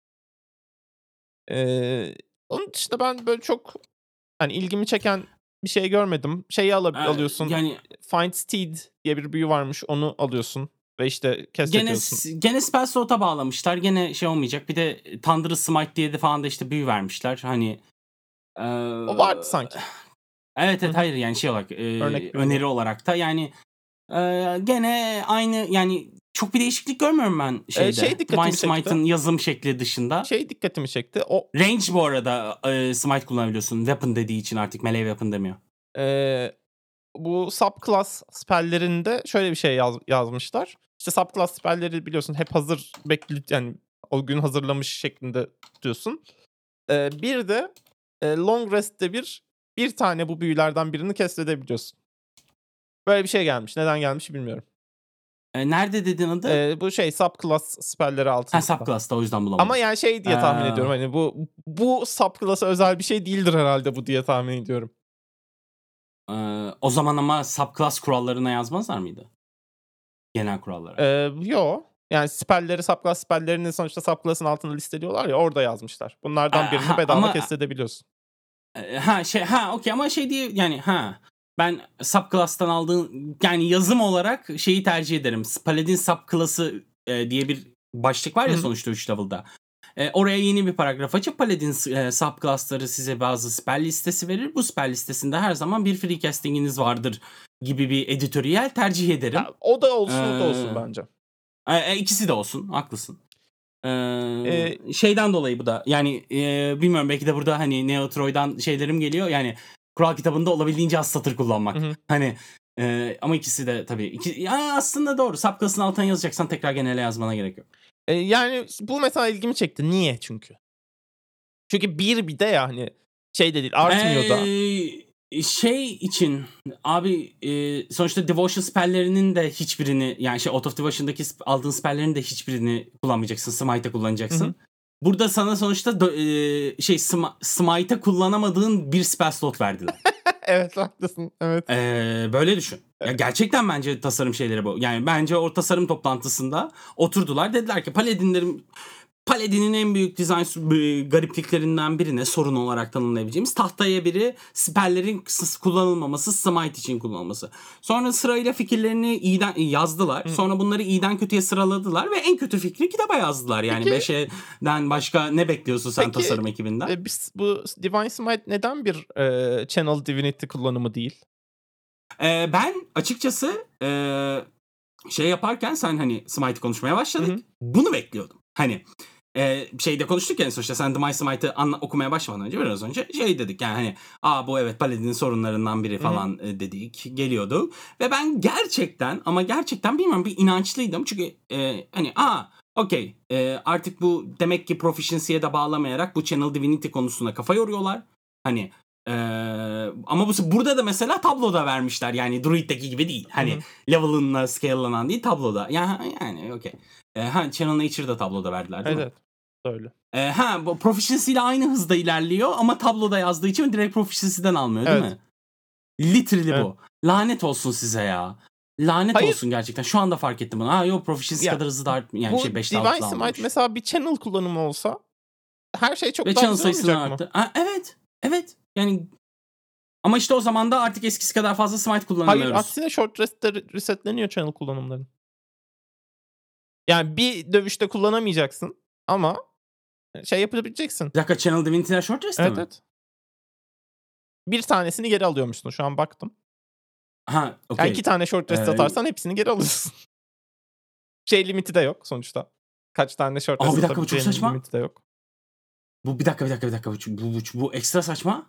Ee, onun dışında ben böyle çok hani ilgimi çeken bir şey görmedim. Şeyi al- Ee, alıyorsun. yani Find Steed diye bir büyü varmış. Onu alıyorsun. Ve işte cast gene ediyorsun. gene spell slot'a bağlamışlar. Gene şey olmayacak. Bir de Thunderous Smite diye de falan da işte büyü vermişler. Hani ee, O vardı sanki. evet Hı evet hı. hayır yani şey olarak ee, Örnek bir öneri örnek. olarak da yani ee, gene aynı yani çok bir değişiklik görmüyorum ben Ee, şeyde. şey Divine dikkatimi çekti. Smite'ın yazım şekli dışında. Şey dikkatimi çekti. O Range bu arada e, Smite kullanabiliyorsun. Weapon dediği için artık melee weapon demiyor. eee, bu subclass spell'lerinde şöyle bir şey yaz- yazmışlar. İşte subclass spell'leri biliyorsun hep hazır bekli yani o gün hazırlamış şeklinde tutuyorsun. Eee, bir de e, long rest'te bir bir tane bu büyülerden birini kestedebiliyorsun. Böyle bir şey gelmiş. Neden gelmiş bilmiyorum. E, nerede dedin adı? Eee, bu şey subclass spell'leri Ha altında. subclass'ta o yüzden bulamadım. Ama yani şey diye tahmin ediyorum. Ee, Hani bu bu subclass'a özel bir şey değildir herhalde bu diye tahmin ediyorum. e, o zaman ama subclass kurallarına yazmazlar mıydı? Genel kurallara. Eee, yo. Yani spell'leri, subclass spell'lerini sonuçta subclass'ın altında listeliyorlar ya orada yazmışlar. E, Bunlardan birini ha, bedava ama kestedebiliyorsun. e, ha şey ha okey ama şey diye yani ha ben subclass'tan aldığım yani yazım olarak şeyi tercih ederim. Paladin subclass'ı e, diye bir başlık var Hı ya hı. sonuçta üç level'da. E, oraya yeni bir paragraf açıp Paladin e, subclass'ları size bazı spell listesi verir. Bu spell listesinde her zaman bir free casting'iniz vardır gibi bir editoryal tercih ederim. Ya, o da olsun, o da olsun Ee, bence. e, e, ikisi de olsun. Haklısın. Ee, Eee şeyden dolayı bu da. Yani e, bilmiyorum belki de burada hani Neo Troy'dan şeylerim geliyor. Yani kural kitabında olabildiğince az satır Hı kullanmak. hı. Hani e, ama ikisi de tabii. Iki, ya aslında doğru. Subclass'ın altına yazacaksan tekrar genele yazmana gerek yok. Eee, yani bu mesela ilgimi çekti. Niye çünkü? Çünkü bir bir de ya hani şey de değil, artmıyor da. Ee, şey için abi e, sonuçta devotion spell'lerinin de hiçbirini yani şey out of devotion'daki sp- aldığın spell'lerin de hiçbirini kullanmayacaksın. Smite'e Hı kullanacaksın. hı. Burada sana sonuçta do- e, şey sma- Smite'e kullanamadığın bir spell slot verdiler. Evet, haklısın. Evet. Ee, böyle düşün. Ya gerçekten bence tasarım şeyleri bu. Yani bence o tasarım toplantısında oturdular dediler ki Paladinlerim Pal Paladin'in en büyük dizayn e, garipliklerinden birine sorun olarak tanımlayabileceğimiz tahtaya biri spelllerin s- kullanılmaması, smite için kullanılması. Sonra sırayla fikirlerini iyiden yazdılar. Hı. Sonra bunları iyiden kötüye sıraladılar ve en kötü fikri kitaba yazdılar. Yani Peki- beşten başka ne bekliyorsun sen Peki, tasarım ekibinden? E, biz, bu Divine Smite neden bir e, Channel Divinity kullanımı değil? Ee, ben açıkçası e, şey yaparken sen hani Smite konuşmaya başladık. Hı hı. Bunu bekliyordum. Hani e, şeyde konuştuk ya en sonuçta sen The My Smite'ı anla, okumaya başlamadan önce biraz önce şey dedik yani hani aa bu evet Paladin'in sorunlarından biri falan e, dedik geliyordu. Ve ben gerçekten ama gerçekten bilmiyorum bir inançlıydım. Çünkü e, hani aa okey e, artık bu demek ki proficiency'ye de bağlamayarak bu Channel Divinity konusuna kafa yoruyorlar. Hani Ee, ama bu burada da mesela tabloda vermişler yani Druid'deki gibi değil hani Hı hı. level'ınla scale'lanan değil tabloda yani yani okey ee, ha Channel Nature'da tabloda verdiler değil mi? Evet. Öyle. Ee, ha bu proficiency ile aynı hızda ilerliyor ama tabloda yazdığı için direkt proficiency'den almıyor değil Evet. mi? Literally Evet. bu. Lanet olsun size ya. Lanet Hayır. olsun gerçekten. Şu anda fark ettim bunu. Ha yok proficiency Ya, kadar hızlı da art yani bu şey beşte Divine altıda Smite almıyormuş. mesela bir channel kullanımı olsa her şey çok Ve daha channel güzel sayısını olmayacak mı? arttı. Ha, evet. Evet. Yani ama işte o zaman da artık eskisi kadar fazla smite Hayır, kullanamıyoruz. aksine short rest'te resetleniyor channel kullanımları. Yani bir dövüşte kullanamayacaksın ama şey yapabileceksin. Bir dakika Channel Divinity'ler short rest'te Evet, mi? evet. Bir tanesini geri alıyormuşsun. Şu an baktım. Ha Yani okey. iki tane short rest Ee, atarsan hepsini geri alıyorsun. Şey limiti de yok sonuçta. Kaç tane short Aa, rest bir dakika, bu çok atabileceğinin saçma. limiti de yok. Bu bir dakika bir dakika bir dakika. Bu, bu, bu, bu ekstra saçma.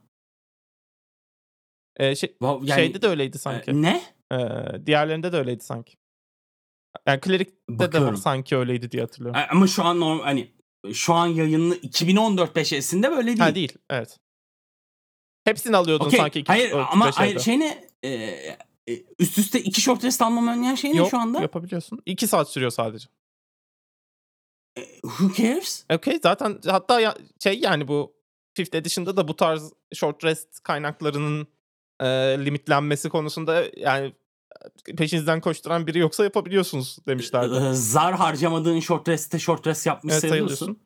Ee, şey, Wow, yani, şeyde de öyleydi e, sanki. ne? Ee, diğerlerinde de öyleydi sanki. Yani Cleric'te de Bakıyorum. sanki öyleydi diye hatırlıyorum. E, Ama şu an normal hani şu an yayınlı iki bin on dört beşesinde böyle değil. Ha değil, evet. Hepsini alıyordun Okey. sanki iki Hayır ama beşe hayır, de. şey ne? E, e, üst üste iki short rest almamı önleyen şey ne Yok, şu anda? yapabiliyorsun. iki saat sürüyor sadece. E, who cares? Okey, zaten hatta ya, şey yani bu fifth Edition'da da bu tarz short rest kaynaklarının e, limitlenmesi konusunda yani peşinizden koşturan biri yoksa yapabiliyorsunuz demişlerdi. E, zar harcamadığın short rest'te short rest yapmış Evet, sayılıyorsun. sayılıyorsun.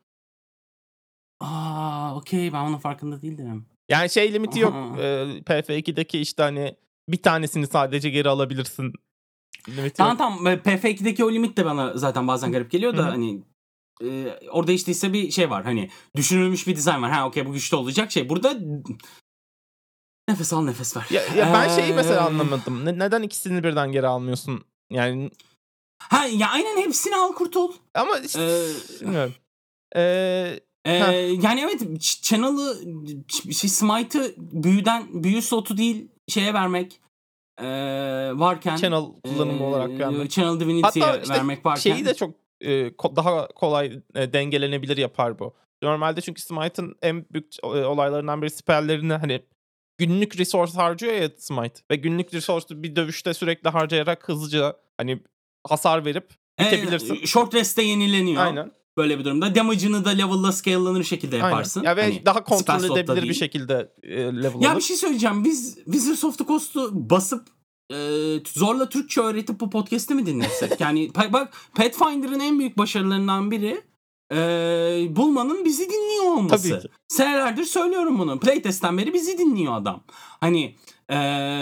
Aa okey, ben onun farkında değildim. Yani şey limiti yok. Aha. E, P F ikideki işte hani bir tanesini sadece geri alabilirsin limiti Tamam yok. tamam. P F ikideki o limit de bana zaten bazen garip geliyor Hı da hı. hani e, orada işte ise bir şey var. Hani düşünülmüş bir dizayn var. Ha okey, bu güçlü olacak şey. Burada nefes al nefes ver. Ya, ya ben şeyi mesela Ee, anlamadım. Ne- neden ikisini birden geri almıyorsun? Yani Ha ya aynen, hepsini al kurtul. ama işte, Ee, bilmiyorum. Ee, Ee, yani evet, ch- Channel'ı ch- şey, Smite'ı büyüden büyü slotu değil şeye vermek ee, varken channel kullanımı olarak ee, vermek. Channel Divinity'ye Hatta işte vermek varken şeyi de çok e, ko- daha kolay e, dengelenebilir yapar bu. Normalde çünkü Smite'ın en büyük e, olaylarından biri spelllerini hani günlük resource harcıyor ya Smite ve günlük resource'u bir dövüşte sürekli harcayarak hızlıca hani hasar verip bitebilirsin. Ee, short rest'te yenileniyor. Aynen. Böyle bir durumda. Damage'ını da level'la scale'lanır şekilde Aynen. yaparsın. Ya ve Hani daha spell kontrol slot'ta edebilir bir değil. şekilde e, level Ya alır. bir şey söyleyeceğim. Biz Wizards of the Coast'u basıp e, zorla Türkçe öğretip bu podcast'i mi dinletsek? Yani pa- bak, Pathfinder'ın en büyük başarılarından biri e, Bulman'ın bizi dinliyor olması. Tabii ki. Senelerdir söylüyorum bunu. Playtest'ten beri bizi dinliyor adam. Hani e,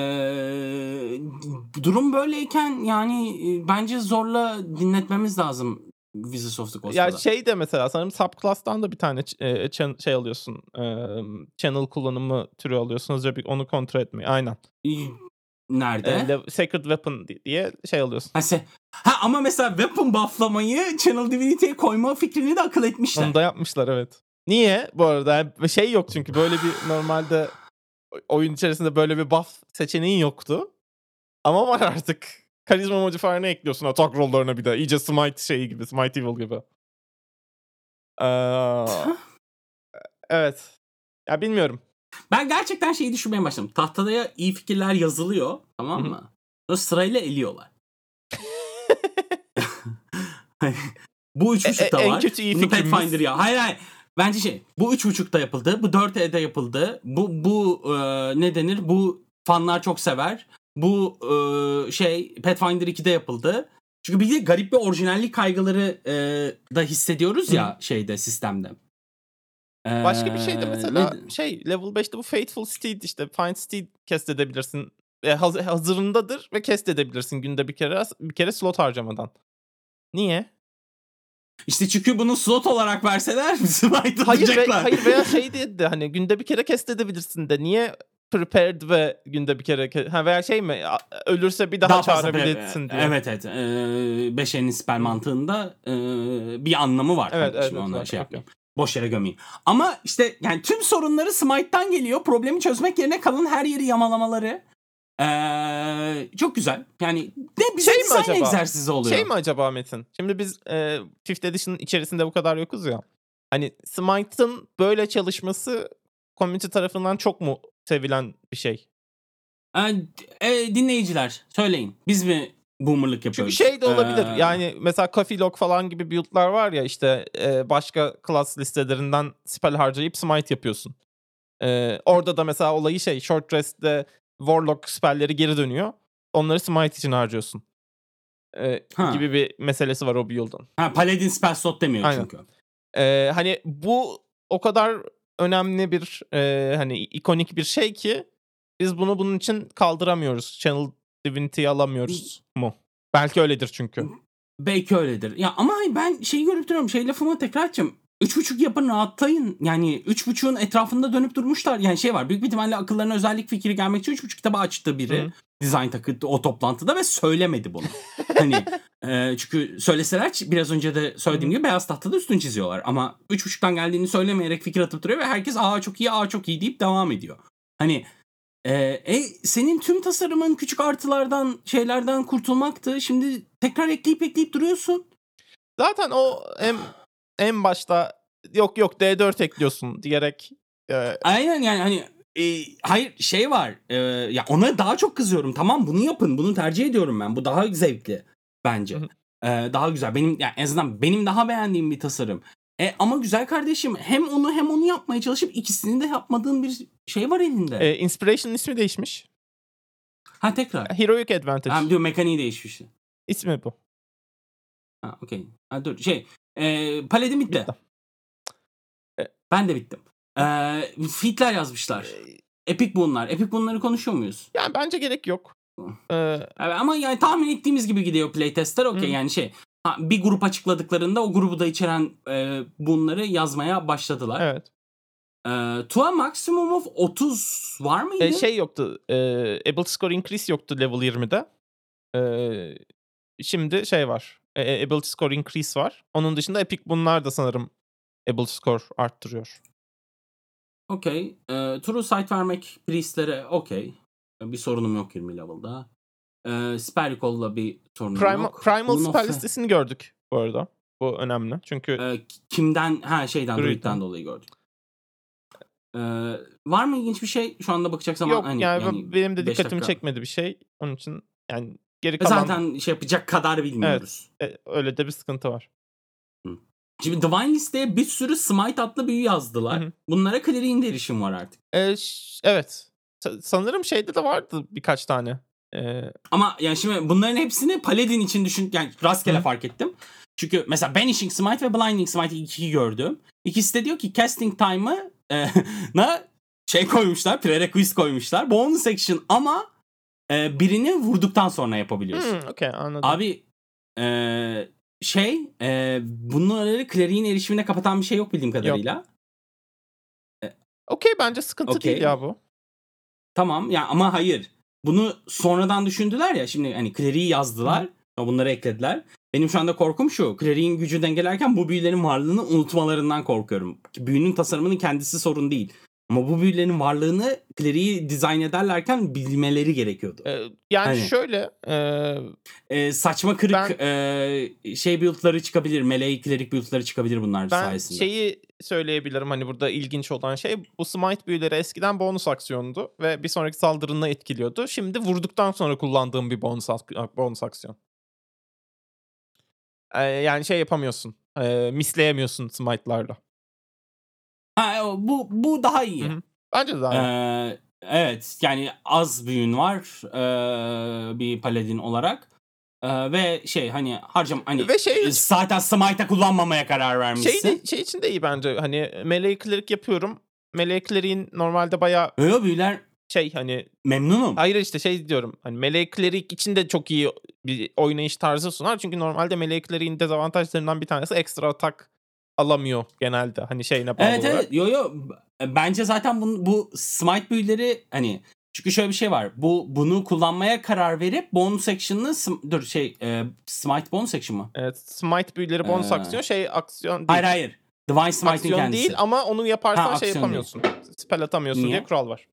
durum böyleyken yani e, bence zorla dinletmemiz lazım Wizards of the Coast'ta Ya da. şey de mesela sanırım subclass'tan da bir tane ç- e, chan- şey alıyorsun. E, channel kullanımı türü alıyorsun. Hızlıca bir onu kontrol etmeyi. Aynen. Nerede? E, lev- Sacred Weapon di- diye şey alıyorsun. Ha, se- ha ama mesela weapon bufflamayı Channel Divinity'ye koyma fikrini de akıl etmişler. Onu da yapmışlar, evet. Niye? Bu arada yani şey yok çünkü böyle bir normalde oyun içerisinde böyle bir buff seçeneğin yoktu. Ama var artık. Karizma modifier'ını ekliyorsun atak rollerına bir de. İyice Smite şeyi gibi. Smite Evil gibi. Ee, evet. Ya bilmiyorum. Ben gerçekten şeyi düşünmeye başladım. Tahtada iyi fikirler yazılıyor, tamam Hı hı. mı? Sonra sırayla eliyorlar. Bu üç E- buçukta e- en var. kötü iyi Bunu fikrimiz. Pathfinder ya. Hayır hayır. Bence şey. Bu üç buçukta yapıldı. Bu dört E'de yapıldı. Bu bu e, ne denir? Bu fanlar çok sever. Bu e, şey Pathfinder ikide yapıldı. Çünkü bir de garip bir orijinallik kaygıları e, da hissediyoruz Hı. ya şeyde, sistemde. Başka bir şey de Ee, mesela ne? şey level beşte bu Fateful Steed işte Find Steed cast edebilirsin. E, haz- hazırındadır ve cast edebilirsin günde bir kere bir kere slot harcamadan. Niye? İşte çünkü bunu slot olarak verseler smite Hayır ve atacaklar. hayır veya şey dedi hani günde bir kere cast edebilirsin de niye prepared ve günde bir kere ke- ha veya şey mi a- ölürse bir daha, Daha fazla pre- çağırabilirsin diye. evet evet. Ee, beş elin spell Hı. mantığında e, bir anlamı var. Evet Hani evet, şimdi evet ona var. şey Okey. yapmayayım. Boş yere gömeyim. Ama işte yani tüm sorunları Smite'tan geliyor. Problemi çözmek yerine kalan her yeri yamalamaları. Ee, çok güzel. Yani de bize Şey mi dizayn acaba? egzersizi oluyor. Şey mi acaba Metin? Şimdi biz e, Fifth Edition içerisinde bu kadar yokuz ya. Hani Smite'ın böyle çalışması community tarafından çok mu sevilen bir şey? Ee, e, dinleyiciler söyleyin. Biz mi boomerlık Çünkü yapıyoruz? şey de olabilir. Ee, Yani mesela Coffee Lock falan gibi build'lar var ya işte e, başka class listelerinden spell harcayıp Smite yapıyorsun. E, orada da mesela olayı şey Short Rest'te Warlock spell'leri geri dönüyor. Onları Smite için harcıyorsun. E, ha. gibi bir meselesi var o build'ın. ha, Paladin spell slot demiyor Aynen. çünkü. Ee, hani bu o kadar önemli bir e, hani ikonik bir şey ki biz bunu bunun için kaldıramıyoruz. Channel Divinity'yi alamıyoruz mu? Belki öyledir çünkü. Belki öyledir. Ya ama ben şeyi görüp duruyorum. Şey lafımı tekrar edeceğim. Üç buçuk yapın rahatlayın. Yani üç buçuğun etrafında dönüp durmuşlar. Yani şey var. Büyük bir ihtimalle akıllarına özellik fikri gelmek için üç buçuk kitabı açtı biri. Hı. Design takı o toplantıda ve söylemedi bunu. Hani e, çünkü söyleseler biraz önce de söylediğim Hı. gibi beyaz tahtada üstün çiziyorlar. Ama üç buçuktan geldiğini söylemeyerek fikir atıp duruyor ve herkes aa çok iyi aa çok iyi deyip devam ediyor. Hani Ee, e, senin tüm tasarımın küçük artılardan, şeylerden kurtulmaktı. Şimdi tekrar ekleyip ekleyip duruyorsun. Zaten o en, en başta yok yok D dört ekliyorsun diyerek e, Aynen yani hani e, hayır şey var. E, ya ona daha çok kızıyorum. Tamam bunu yapın. Bunu tercih ediyorum ben. Bu daha zevkli bence. Hı. E, daha güzel. Benim yani en azından benim daha beğendiğim bir tasarım. E, ama güzel kardeşim hem onu hem onu yapmaya çalışıp ikisini de yapmadığın bir şey var elinde. e, Inspiration'ın ismi değişmiş. ha tekrar. Heroic Advantage. Ha, diyor mekaniği değişmiş. İsmi bu. Ha okey. Ha dur şey. E, Paladin bitti. Bitti. E, Ben de bittim. Ee, Feat'ler yazmışlar. e, Epic bunlar. Epic bunları konuşuyor muyuz? yani bence gerek yok. E, Evet, ama yani tahmin ettiğimiz gibi gidiyor playtestler. Okey Hı. yani şey. Ha, bir grup açıkladıklarında o grubu da içeren e, bunları yazmaya başladılar. evet. Ee, to a maximum of otuz var mıydı? E, şey yoktu. E, ability score increase yoktu level yirmide. E, şimdi şey var. E, ability score increase var. Onun dışında epic bunlar da sanırım ability score arttırıyor. Okey. Ee, true sight vermek priestlere okey. Bir sorunum yok yirmi level'da. Ee, Spell Recall'la bir sorunum Primal, yok. primal Boon of- spell listesini gördük bu arada. Bu önemli. Çünkü Ee, kimden? Ha şeyden Druid'den. Druid'den dolayı gördük. Ee, var mı ilginç bir şey? Şu anda bakacak zaman yok hani yani, yani benim de beş dikkatimi dakika. çekmedi bir şey. Onun için yani geri kalan Zaten şey yapacak kadar bilmiyoruz. evet, e, öyle de bir sıkıntı var. Şimdi Divine listeye bir sürü Smite adlı büyü yazdılar. Hı hı. Bunlara Clearing de erişim var artık. E, ş- evet. Sa- sanırım şeyde de vardı birkaç tane. E, Ama yani şimdi bunların hepsini Paladin için düşün, yani rastgele Hı. fark ettim. Çünkü mesela Banishing Smite ve Blinding Smite iki gördüm. İkisi de diyor ki casting time'ı e, na şey koymuşlar, prerequisite koymuşlar. Bonus action ama e, birini vurduktan sonra yapabiliyorsun. hmm, okey anladım. Abi e, şey e, bunları Clearing'in erişimine kapatan bir şey yok bildiğim kadarıyla. Okey bence sıkıntı Okey. değil ya bu. Tamam ya ama hayır. Bunu sonradan düşündüler ya. Şimdi hani Cleric'i yazdılar. Hı. Bunları eklediler. Benim şu anda korkum şu. Cleric'in gücü dengelerken bu büyülerin varlığını unutmalarından korkuyorum. Büyünün tasarımının kendisi sorun değil. Ama bu büyülerin varlığını Cleric'i dizayn ederlerken bilmeleri gerekiyordu. Ee, yani Hani. şöyle e, e, saçma kırık ben, e, şey build'ları çıkabilir. Melee Cleric build'ları çıkabilir bunlar ben sayesinde. Ben şeyi söyleyebilirim hani burada ilginç olan şey bu smite büyüleri eskiden bonus aksiyondu ve bir sonraki saldırını etkiliyordu. Şimdi vurduktan sonra kullandığım bir bonus, bonus aksiyon. Ee, yani şey yapamıyorsun. E, misleyemiyorsun smite'larla. Ha, bu bu daha iyi. Hı-hı. Bence de daha iyi. Ee, evet yani az büyün var ee, bir paladin olarak. Ee, ve şey hani harcam hani Ve şey e, zaten Smite'a kullanmamaya karar vermişsin. Şey, de, şey için de iyi bence. Hani melee cleric yapıyorum. Melee cleric'in normalde bayağı Öyle büyüler şey hani memnunum. hayır işte şey diyorum. Hani melee cleric için de çok iyi bir oynayış tarzı sunar. Çünkü normalde melee cleric'in dezavantajlarından bir tanesi ekstra atak alamıyor genelde. Hani şeyine bağlı Evet olarak. evet yo yo bence zaten bu, bu smite büyüleri hani çünkü şöyle bir şey var. Bu bunu kullanmaya karar verip bonus action'ını sm- dur şey e, smite bonus action mı? Evet, smite büyüleri bonus Ee, aksiyon şey aksiyon değil. hayır hayır. Divine Smite'in Aksiyon kendisi. değil ama onu yaparsan Ha, şey aksiyon değil. yapamıyorsun. Spell atamıyorsun Niye? diye kural var.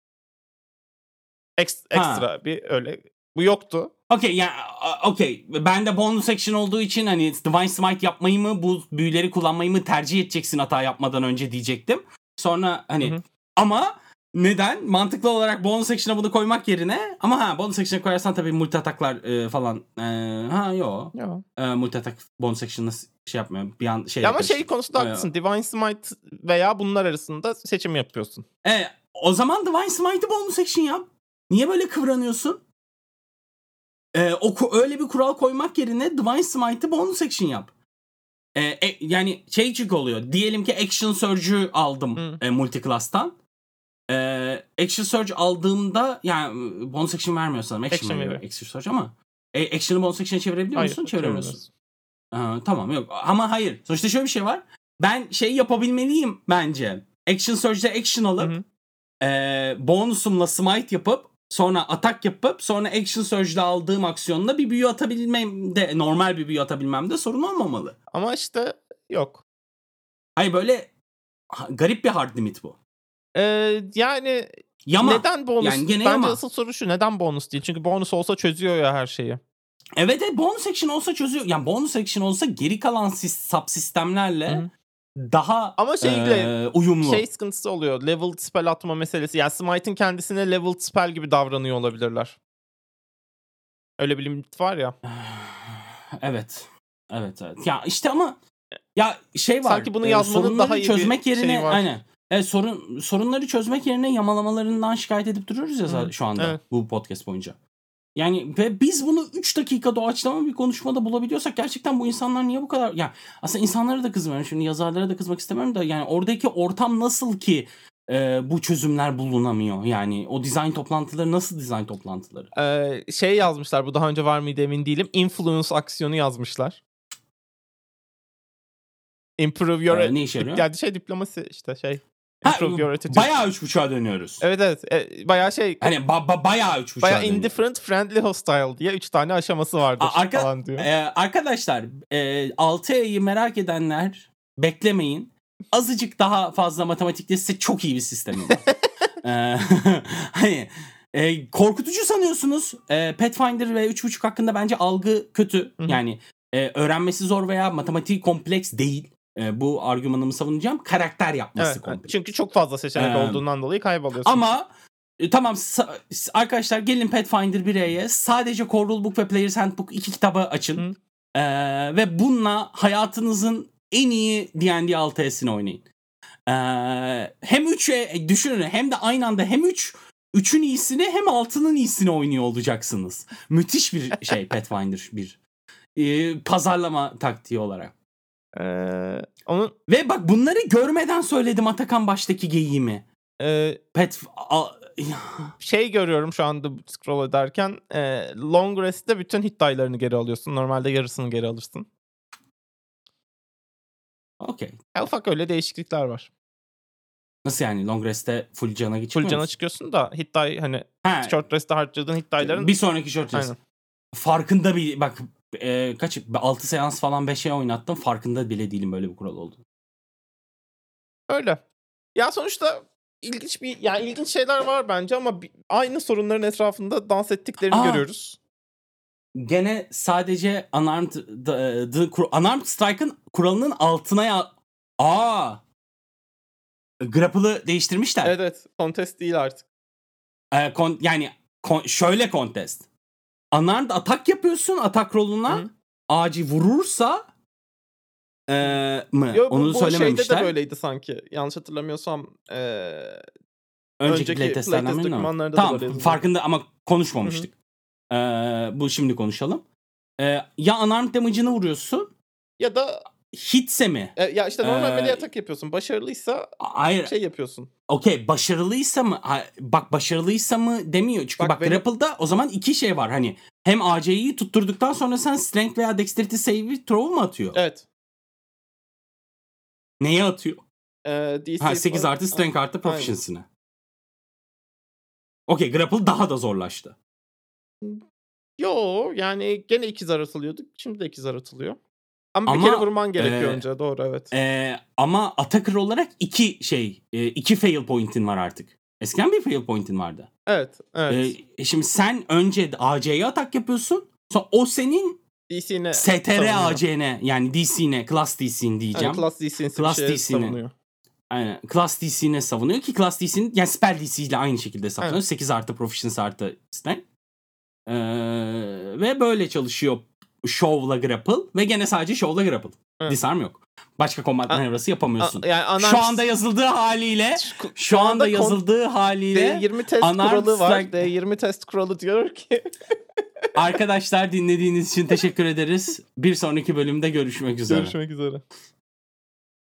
Eks, Ha. ekstra bir öyle. Bu yoktu. Okey yani okey. Ben de bonus action olduğu için hani Divine Smite yapmayı mı bu büyüleri kullanmayı mı tercih edeceksin hata yapmadan önce diyecektim. Sonra hani Hı hı. ama neden? Mantıklı olarak bonus action'a bunu koymak yerine ama ha bonus action'a koyarsan tabii multi ataklar e, falan e, ha yo. Ya. E, multi atak bonus action'la şey yapmıyor. Bir an şey Ya ama şey konusunda haklısın. Divine Smite veya bunlar arasında seçim yapıyorsun. E, o zaman Divine Smite'ı bonus action yap. Niye böyle kıvranıyorsun? E, o öyle bir kural koymak yerine Divine Smite'ı bonus action yap. E, e, yani şey çünkü oluyor. Diyelim ki Action Surge'ü aldım e, multiclass'tan. E, Action Surge aldığımda yani bonus action vermiyor sanırım. Action, Action veriyor veriyor. Action Surge ama e, Action'ı bonus action'a çevirebiliyor Hayır, musun? Çeviremiyorsun. çeviremiyorsun. Aa, tamam yok ama hayır. Sonuçta şöyle bir şey var. Ben şey yapabilmeliyim bence. Action Surge'de action alıp Hı hı. e, bonusumla smite yapıp sonra atak yapıp sonra Action Surge'de aldığım aksiyonla bir büyü atabilmemde normal bir büyü atabilmemde sorun olmamalı. Ama işte yok. Hayır böyle ha, garip bir hard limit bu. Ee, yani Yama. neden bonus? Yani gene Bence yama. asıl soru şu, neden bonus değil? Çünkü bonus olsa çözüyor ya her şeyi. Evet evet bonus action olsa çözüyor. Yani bonus action olsa geri kalan subsistemlerle Hı-hı. daha Ama şeyle e, uyumlu. Şey sıkıntısı oluyor. Leveled spell atma meselesi. Yani Smite'in kendisine leveled spell gibi davranıyor olabilirler. Öyle bir limit var ya. Evet. Evet evet. Ya işte ama ya şey var. Sanki bunu e, yazmanın sorunları daha iyi çözmek bir yerine şeyi var. aynen. E, sorun sorunları çözmek yerine yamalamalarından şikayet edip duruyoruz ya Hı-hı. şu anda Evet. bu podcast boyunca. Yani ve biz bunu üç dakika doğaçlama bir konuşmada bulabiliyorsak gerçekten bu insanlar niye bu kadar ya aslında insanlara da kızmıyorum şimdi yazarlara da kızmak istemiyorum da yani oradaki ortam nasıl ki e, bu çözümler bulunamıyor yani o dizayn toplantıları nasıl dizayn toplantıları? Ee, şey yazmışlar, bu daha önce var mıydı emin değilim. Influence aksiyonu yazmışlar. Improve your... E, ne işe yarıyor? Yani şey diplomasi işte şey. Ha, Improve your attitude. bayağı üç buçuğa dönüyoruz. Evet evet. E, bayağı şey. Hani ba- ba- bayağı üç buçuğa Bayağı dönüyoruz. indifferent, friendly, hostile diye üç tane aşaması vardır A- arka- falan diyor. e, arkadaşlar e, altı E'yi merak edenler beklemeyin. Azıcık daha fazla matematikte size çok iyi bir sistemi var. Ee, hani e, korkutucu sanıyorsunuz. E, Pathfinder ve üç buçuk hakkında bence algı kötü. Hı-hı. Yani e, öğrenmesi zor veya matematiği kompleks değil. E, bu argümanımı savunacağım. Karakter yapması Evet, kompleks. çünkü çok fazla seçenek Ee, olduğundan dolayı kayboluyorsun. Ama e, tamam sa- arkadaşlar gelin Pathfinder bir E'ye sadece Core Rulebook ve Player's Handbook iki kitabı açın. E, ve bununla hayatınızın en iyi D and D altı E'sini oynayın. Ee, hem üçe düşünün hem de aynı anda hem üç üçün iyisini hem altının iyisini oynuyor olacaksınız. Müthiş bir şey Pathfinder bir ee, pazarlama taktiği olarak. Ee, onun Ve bak bunları görmeden söyledim Atakan baştaki geyiğimi. e, Pet a- şey görüyorum şu anda scroll ederken, e, long rest'te bütün hit die'larını geri alıyorsun. Normalde yarısını geri alırsın. Okey. Ya ufak öyle değişiklikler var. Nasıl yani long rest'te full cana çıkmıyor Full cana musun? çıkıyorsun da hit die hani Ha, short rest'te harcadığın hit die'ların bir sonraki short rest. aynen. Farkında bir bak e, kaç altı seans falan beşe oynattım. Farkında bile değilim böyle bir kural oldu. Öyle. Ya sonuçta ilginç bir yani ilginç şeyler var bence ama bir, aynı sorunların etrafında dans ettiklerini Aa. görüyoruz. Gene sadece Unarmed, the, the, Unarmed Strike'ın kuralının altına ya... Aa! Grapple'ı değiştirmişler. Evet evet. Contest değil artık. Ee, kon, yani kon, şöyle contest. Unarmed atak yapıyorsun atak roluna. Hı. Ağacı vurursa ee, mı? Yo, bu, onu bu söylememişler. şeyde de böyleydi sanki. Yanlış hatırlamıyorsam. Ee, önceki, önceki playtest playtest dokümanlarında tamam, da böyle yazılıyor. farkında ama konuşmamıştık. Ee, bu şimdi konuşalım. Ee, ya unarmed damage'ını vuruyorsun Ya da hitse mi? e, ya işte normal Ee, melee atak yapıyorsun. Başarılıysa Hayır. şey yapıyorsun. Okey, başarılıysa mı? Ha, bak başarılıysa mı demiyor. Çünkü bak, Bak benim- grapple'da o zaman iki şey var. Hani hem A C'yi tutturduktan sonra sen strength veya dexterity save'i throw mu atıyor? Evet. Neye atıyor? Ee, D C Ha, sekiz falan- artı strength artı Aynen. proficiency'ne. Okey, grapple daha da zorlaştı. Yo yani gene iki zar atılıyordu. Şimdi de iki zar atılıyor. Ama, Ama, bir kere vurman gerekiyor e, önce. Doğru, evet. Ee, ama attacker olarak iki şey, e, iki fail point'in var artık. Eskiden bir fail point'in vardı. Evet. Evet. Ee, şimdi sen önce A C'ye atak yapıyorsun. Sonra o senin D C'ne S T R savunuyor. A C'ne, yani D C'ne, class D C'ne diyeceğim. Yani class D C'ne Class bir şey D C'ne. savunuyor. Aynen. Class D C'ne savunuyor ki Class D C'nin yani spell D C ile aynı şekilde hesaplanıyor. Evet. sekiz artı proficiency artı strength. Ee, ve böyle çalışıyor Show'la grapple ve gene sadece Show'la grapple. Evet. Disarm yok. Başka combat A- manevrası yapamıyorsun. A- yani Şu unarmed- anda yazıldığı haliyle Şu- şu anda kon- yazıldığı D haliyle yirmi test unarmed kuralı var. strike- D yirmi test kuralı diyor ki arkadaşlar dinlediğiniz için teşekkür ederiz. Bir sonraki bölümde görüşmek üzere. görüşmek üzere.